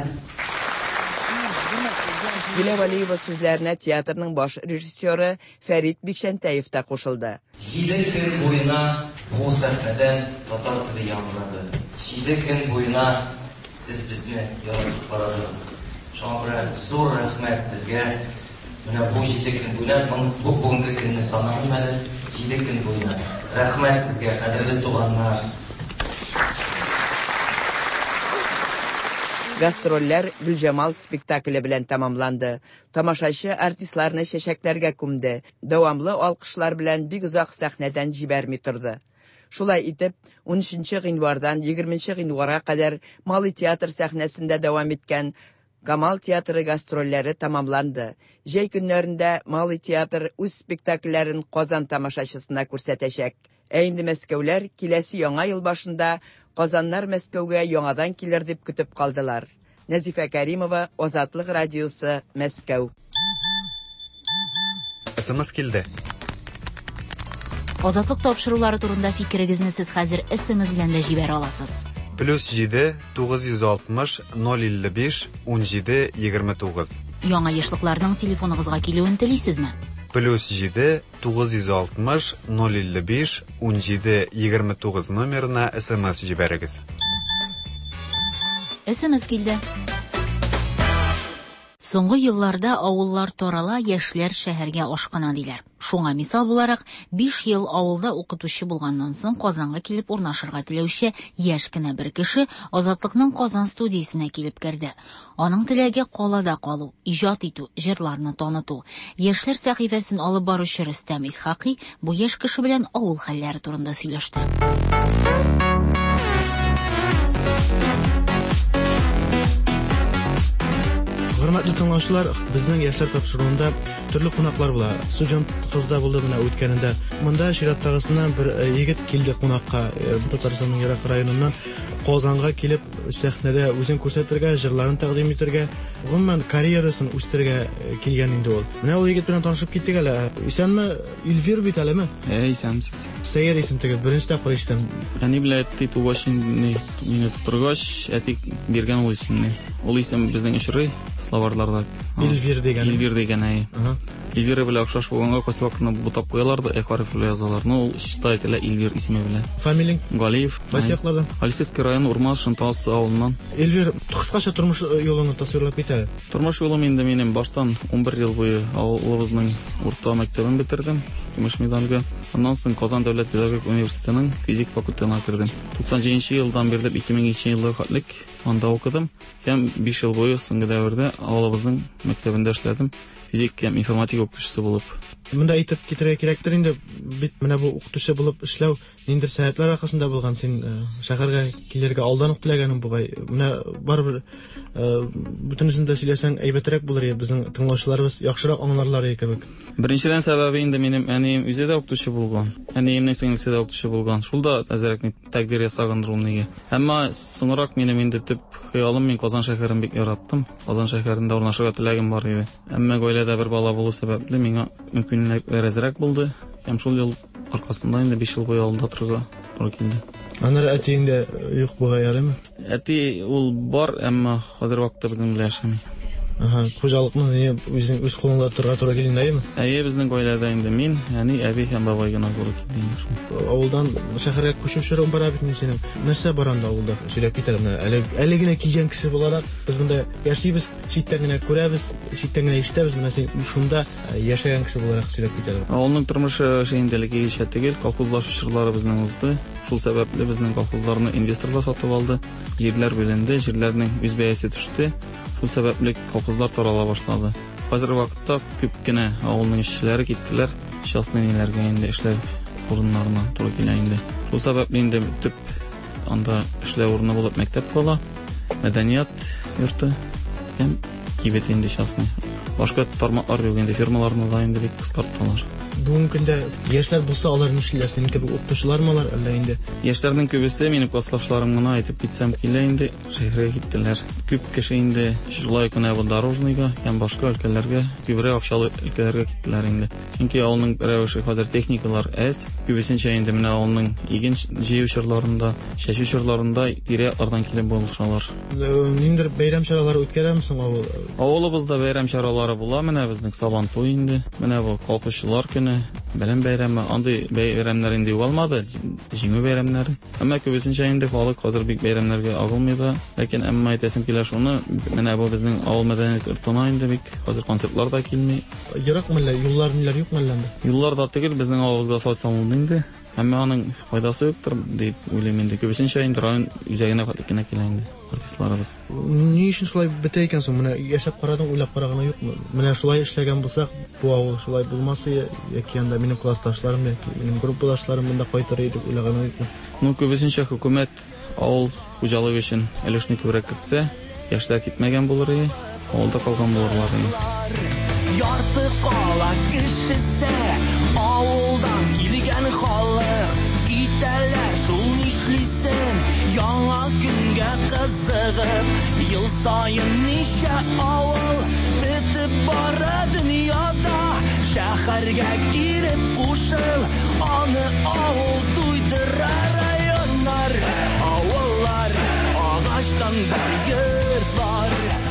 Зилә Вәлиева сүзләренә театрның баш режиссеры Фәрит Бикшәнтәев та кушылды. Җиде көн буена бу сәхнәдән татар теле яңгырады. Җиде көн буена siz bizni yaratib qaradınız. Şuna göre zor rəhmət sizə. Менә бу җиде көн буена, бу бүгенге көнне санамыйм әле. җиде көн буена. Рәхмәт сезгә, кадерле туганнар. Гастрольләр Гүлҗамал спектакле белән тамамланды. Тамашачы артистларны чәчәкләргә күмде. Дәвамлы алкышлар белән бик озак сәхнәдән җибәрми торды. Шулай итеп, унөченче гыйнвардан егерменче гыйнварга кадәр Малый театр сәхнәсендә дәвам иткән Камал театры гастрольләре тамамланды. Җәй көннәрендә Малый театр үз спектакльләрен Казан тамашачысына күрсәтәчәк. Ә инде Мәскәүләр киләсе яңа ел башында Казаннар Мәскәүгә яңадан килер дип көтеп калдылар. Нәзифә Кәримова, Азатлык радиосы, Мәскәү. СМС килде. Азатлык тапшырулары турында фикерегезне сез хәзер СМС белән дә җибәрә аласыз. Плюс җиде тугыз йөз алтмыш ноль илле биш унҗиде егерме тугыз. Яңа яшьлекләрнең телефоныгызга килүен телисезме? Плюс җиде тугыз йөз алтмыш ноль илле биш унҗиде егерме тугыз номерына СМС җибәрегез. СМС килде. Соңгы елларда авыллар тарала, яшьләр шәһәргә ашкына диләр. Шуңа мисал буларак, биш ел авылда укытучы булганнан соң Казанга килеп урнашырга теләүче яшь кенә бер кеше Азатлыкның Казан студиясенә килеп керде. Аның теләге калада калу, иҗат итү, җырларны таныту. Яшьләр сәхифәсен алып баручы Рөстәм Исхакый бу яшь кеше белән авыл хәлләре турында сөйләште. Хөрмәтле тыңлаучылар, безнең яшьләр тапшыруында төрле кунаклар була. Студент кызда булды менә үткәнендә. Монда чираттагысыннан бер егет килде кунакка, Татарстанның Ярак районыннан Казанга килеп сәхнәдә үзен күрсәтергә, җырларын тәкъдим итәргә, гомумән карьерасын үстерергә килгән инде ул. Менә ул егет белән танышып киттек әле. Исәнме, Илвир бит әлеме? Ә, исәнмесез. Сәер исем теге беренче тапкыр ишеттем. Әни белән әти тугашынны мине торгач, әти биргән ул исемне. Ул исем безнең ишри словарларда. Илвир дигән. Илвир дигән әй. Илвир белән охшаш булганга кайсы вакытны бутап куялар да, әхвариф белән язалар. Ну, ул чистай теле Илвир исеме белән. Фамилия? Галиев. Кайсы яклардан? Алисевский район Урмаш Шынтас авылыннан. Эльвир, кыскача тормыш юлын тасвирлап бит әле. Тормыш юлым инде минем баштан он бер ел буе авылыбызның урта мәктәбен бетердем. Көмеш медальгә. Аннан соң Казан дәүләт педагогик университетының физик факультетына кирдем. туксан җиденче елдан бирле ике мең икенче елга хәтлек анда укыдым. Һәм биш ел буе соңгы дәвердә авылыбызның мәктәбендә эшләдем. Физик һәм информатика укытучысы булып. Монда әйтеп китәргә кирәктер инде, бит менә бу укытучы булып эшләү ниндер сәгатьләр аркасында булган, син шәһәргә килергә алдан ук теләгәнең бугай. Менә барыбер бөтенесен дә сөйләсәң әйбәтрәк булыр, безнең тыңлаучыларыбыз яхшырак аңларлар кебек. Беренчедән сәбәбе инде минем әнием үзе дә укытучы булган. Әниемнең сеңлесе дә укытучы булган. Шулда әзрәк тәкъдир ясагандыр ул нигә. Әмма соңрак минем инде төп хыялым, мин Казан шәһәрен бик яраттым. Казан шәһәрендә урнашырга теләгем бар иде. Әмма гаиләдә бер бала булу сәбәпле миңа мөмкинлекләр әзрәк булды. Һәм шул ел аркасында инде биш ел буе алда торырга туры килде. Аннары әтиеңдә юк бугай әлеме? Әти ул бар, әмма хәзер вакытта безнең белән яшәми. Ага, хуҗалыкны үзең үз кулыңда торырга туры килгәндәме? Әйе, безнең гаиләдә инде мин, яни әби һәм бабай гына туры килде. Авылдан шәһәргә күчү шурым бара бит синең. Нәрсә бар анда авылда? Сөйләп китәм. Әле әле генә килгән кеше буларак, без монда яшибез, читтән генә күрәбез, читтән генә ишетәбез, менә син шунда яшәгән кеше буларак сөйләп китәләр. Авылның тормышы шәһәрдәге ишә түгел, колхозлашучылары безнең узды. Шул сәбәпле безнең колхозларны инвесторлар сатып алды, җирләр бүленде, җирләрнең үз бәясе төште. Шул сәбәпле колхозлар тарала башлады. Хәзер вакытта күп кенә авылның эшчеләре киттеләр, частныйларга инде эшләр урыннарына туры килә инде. Шул сәбәпле инде төп анда эшләр урыны булып мәктәп кала, мәдәният йорты һәм кибет инде частный. Башка тармаклар юк инде, фирмаларны да инде бик кыскарттылар. Бүгенге көндә яшьләр булса, алар нишләр? Синең кебек укытучылармы алар әллә инде? Яшьләрнең күбесе минем класслашларым гына әйтеп китсәм килә инде, шәһәргә киттеләр. Күп кеше инде шулай гына бу дорожныйга һәм башка өлкәләргә, күбрәк акчалы өлкәләргә киттеләр инде. Чөнки авылның рәвеше хәзер техникалар әз, күбесенчә инде менә авылның иген җыю чорларында, чәчү чорларында тирә-ярдан килеп булышалар. Ниндер бәйрәм чаралары үткәрәмсең авыл? Авылыбызда бәйрәм чаралары була, менә безнең Сабан туй инде, менә бу колхозчылар көне, бәлән бәйрәме, андый бәйрәмнәр инде булмады, җиңү бәйрәмнәре. Әмма күбесенчә инде халык хәзер бик бәйрәмнәргә агылмый да, ләкин әмма әйтәсем килә шуны, менә бу безнең авыл мәдәният йортына инде бик хәзер концертлар да килми. Яракмы әллә юллар ниләр юкмы әллә? Юллар да түгел, безнең авылыбызда асфальт салынды инде. Әмма аның файдасы юктыр дип уйлыйм инде. Күбесенчә инде район үзәгенә кайтып килә инде артистларыбыз. Ни өчен шулай бетә икән соң? Менә яшәп карадың, уйлап караганы юкмы? Менә шулай эшләгән булсак, бу авыл шулай булмасы, яки анда минем классташларым, яки минем группадашларым монда кайтыр иде дип уйлаганы юкмы? Ну, күбесенчә хөкүмәт авыл хуҗалыгы өчен өлешне күбрәк кертсә, яшьләр китмәгән булыр иде, авылда калган булырлар иде. Ярты кала кешесе, авылдан килгән халык, китәләр шул нишлисен, яңа көнгә кызыгып, ел саен ничә авыл бетеп бара дөньяда, шәһәргә килеп кушыл, аны авыл туйдыра районнар, авыллар, агачтан бер йортлар.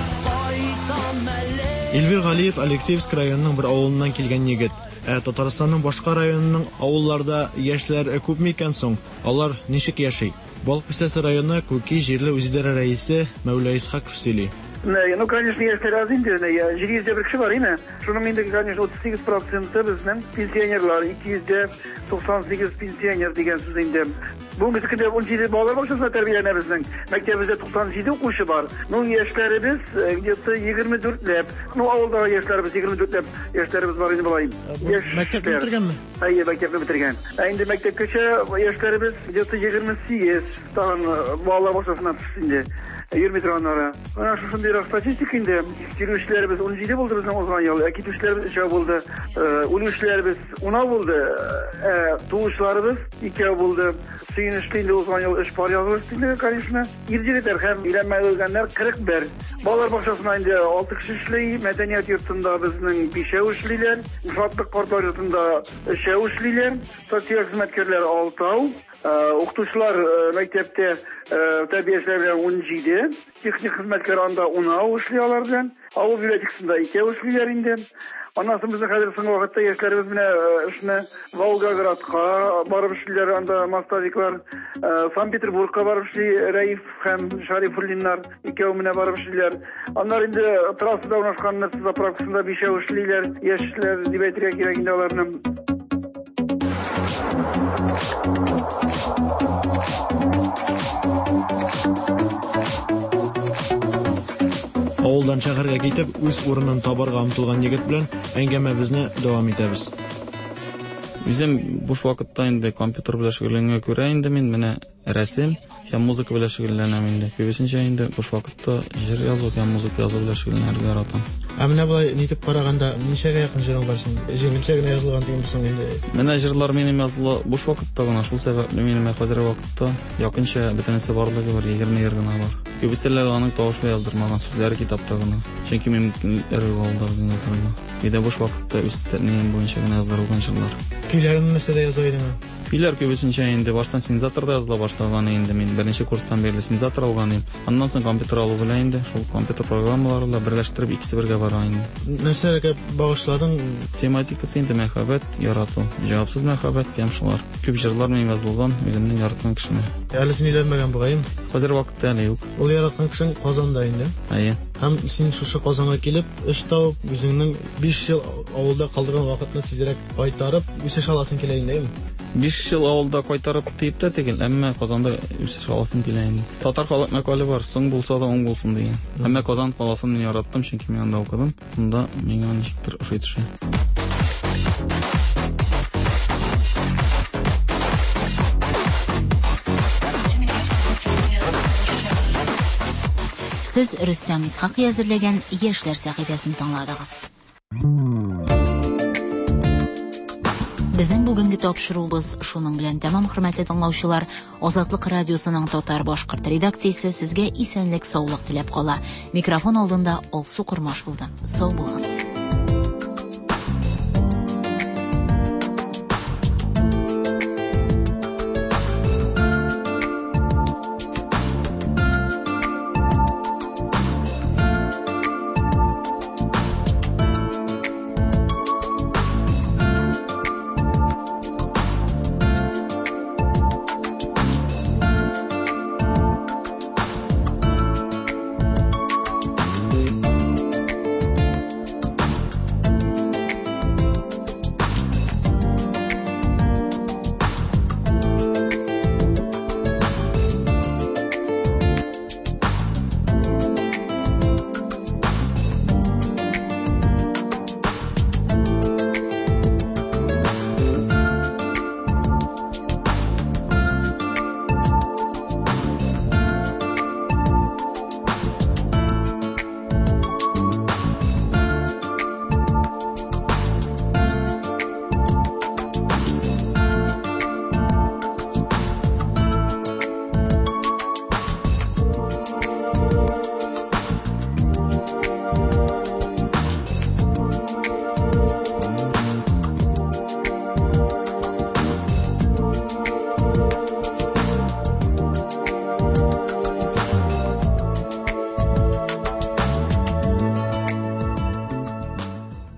Эльвир Галиев Алексеевск районының бер авылыннан килгән егет. Ә Татарстанның башка районының авылларда яшьләр күпме икән соң? Алар ничек яши? Балык Бистәсе районы Күки җирле үзидарә рәисе Мәүлә Исхаков сөйли. Ну, конечно, если разинде, я жили здесь в Шеварине, что нам инде, конечно, отыз сигез проценты безнең пенсионерлар, ике йөз туксан сигез пенсионер дигән сүз инде. Бүгенге көндә ун җиде балалар бакчасында тәрбияләнәбезнең. Мәктәбебездә туксан җиде укучы бар. Ну, яшьләребез где-то егерме дүрт ләп. Ну, авылдагы яшьләребез егерме дүрт ләп яшьләребез бар инде булай. Мәктәпне бетергәнме? Әйе, мәктәпне бетергән. Ә инде мәктәпкәчә яшьләребез где-то егерме сигез тагын балалар бакчасына төште инде. yirmi tonlara. Ana şu şunday statistik indi. Kirüşlerimiz on җиде булды безнең узган ел. Китүшләребез өч булды. Үлүшләребез on булды. Туышларыбыз ике булды. Сөйнешле инде узган ел өч пар язылышты инде, конечно. Ирҗеләр һәм өйләнмәгән өлгәннәр кырык бер. Балалар бакчасында инде алты кеше эшли, мәдәният йортында безнең бишәү эшлиләр, шатлык кортлар йортында өчәү эшлиләр, социаль хезмәткәрләр алтау. Укытучылар мәктәптә тәрбиячеләр белән on җиде, техник хезмәткәр анда on эшли алар белән, авыл библиотекасында ике эшлиләр инде. Аннан соң безнең хәзер соңгы вакытта яшьләребез менә эшне Волгоградка барып эшлиләр, анда мастовиклар, Санкт-Петербургка барып эшли, Раиф һәм Шарифуллиннар икәү менә барып эшлиләр. Аннар инде трассада урнашкан заправкасында бишәү эшлиләр, яшьләр дип әйтергә кирәк инде аларны. Авылдан шәһәргә китеп, үз урынын табарга омтылган егет белән әңгәмәбезне дәвам итәбез. Үзем буш вакытта инде компьютер белән шөгыльләнүгә күрә инде мин менә рәсем һәм музыка белән шөгыльләнәм инде. Күбесенчә инде буш вакытта җыр язу һәм музыка язу белән шөгыльләнергә яратам. Ә менә булай нитеп караганда ничәгә якын җырың бар соң? Җиңелчә генә язылган дигән соң инде. Менә җырлар минем язылы буш вакытта гына, шул сәбәпле минем хәзерге вакытта якынча бөтенесе барлыгы бар, егерме йыр гына бар. Күбеселәр аның тавышлы яздырмаган сүзләре китапта гына. Чөнки мөмкинлекләре булдырган язылган. Биде буш вакытта үз тәнем буенча гына яздырылган җырлар. Көйләрен нәрсәдә яза идең? Көйләр күбесенчә инде баштан синтезаторда языла башлаган инде, мин беренче курстан бирле синтезатор алган идем. Аннан соң компьютер алу белән инде шул компьютер программаларында берләштереп икесе бергә бара инде. Нәрсәгә багышладың? Тематикасы инде мәхәббәт, ярату, җавапсыз мәхәббәт һәм шулар. Күп җырлар минем язылган, үземнең яраткан кешеме. Әле син өйләнмәгән бугайым? Хәзер вакытта әле юк. Ул яраткан кешең Казанда инде. Әйе. Һәм син шушы Казанга килеп, эш табып, үзеңнең биш ел авылда калдырган вакытны тизрәк кайтарып, үсеш аласың килә инде. биш ел авылда кайтарып тиеп тә түгел, әмма Казанда үсеш аласым килә инде. Татар халык мәкале бар, соң булса да оң булсын дигән. Әмма Казан каласын мин яраттым, чөнки мин анда укыдым. Монда миңа ничектер ошый төшә. Сез Рөстәм Исхак әзерләгән яшьләр сәхифәсен тыңладыгыз. Безнең бүгенге тапшыруыбыз шуның белән тәмам, хөрмәтле тыңлаучылар. Азатлык радиосының татар-башкорт редакциясе сезгә исәнлек, саулык теләп кала. Микрофон алдында Алсу Курмаш булды. Сау булыгыз.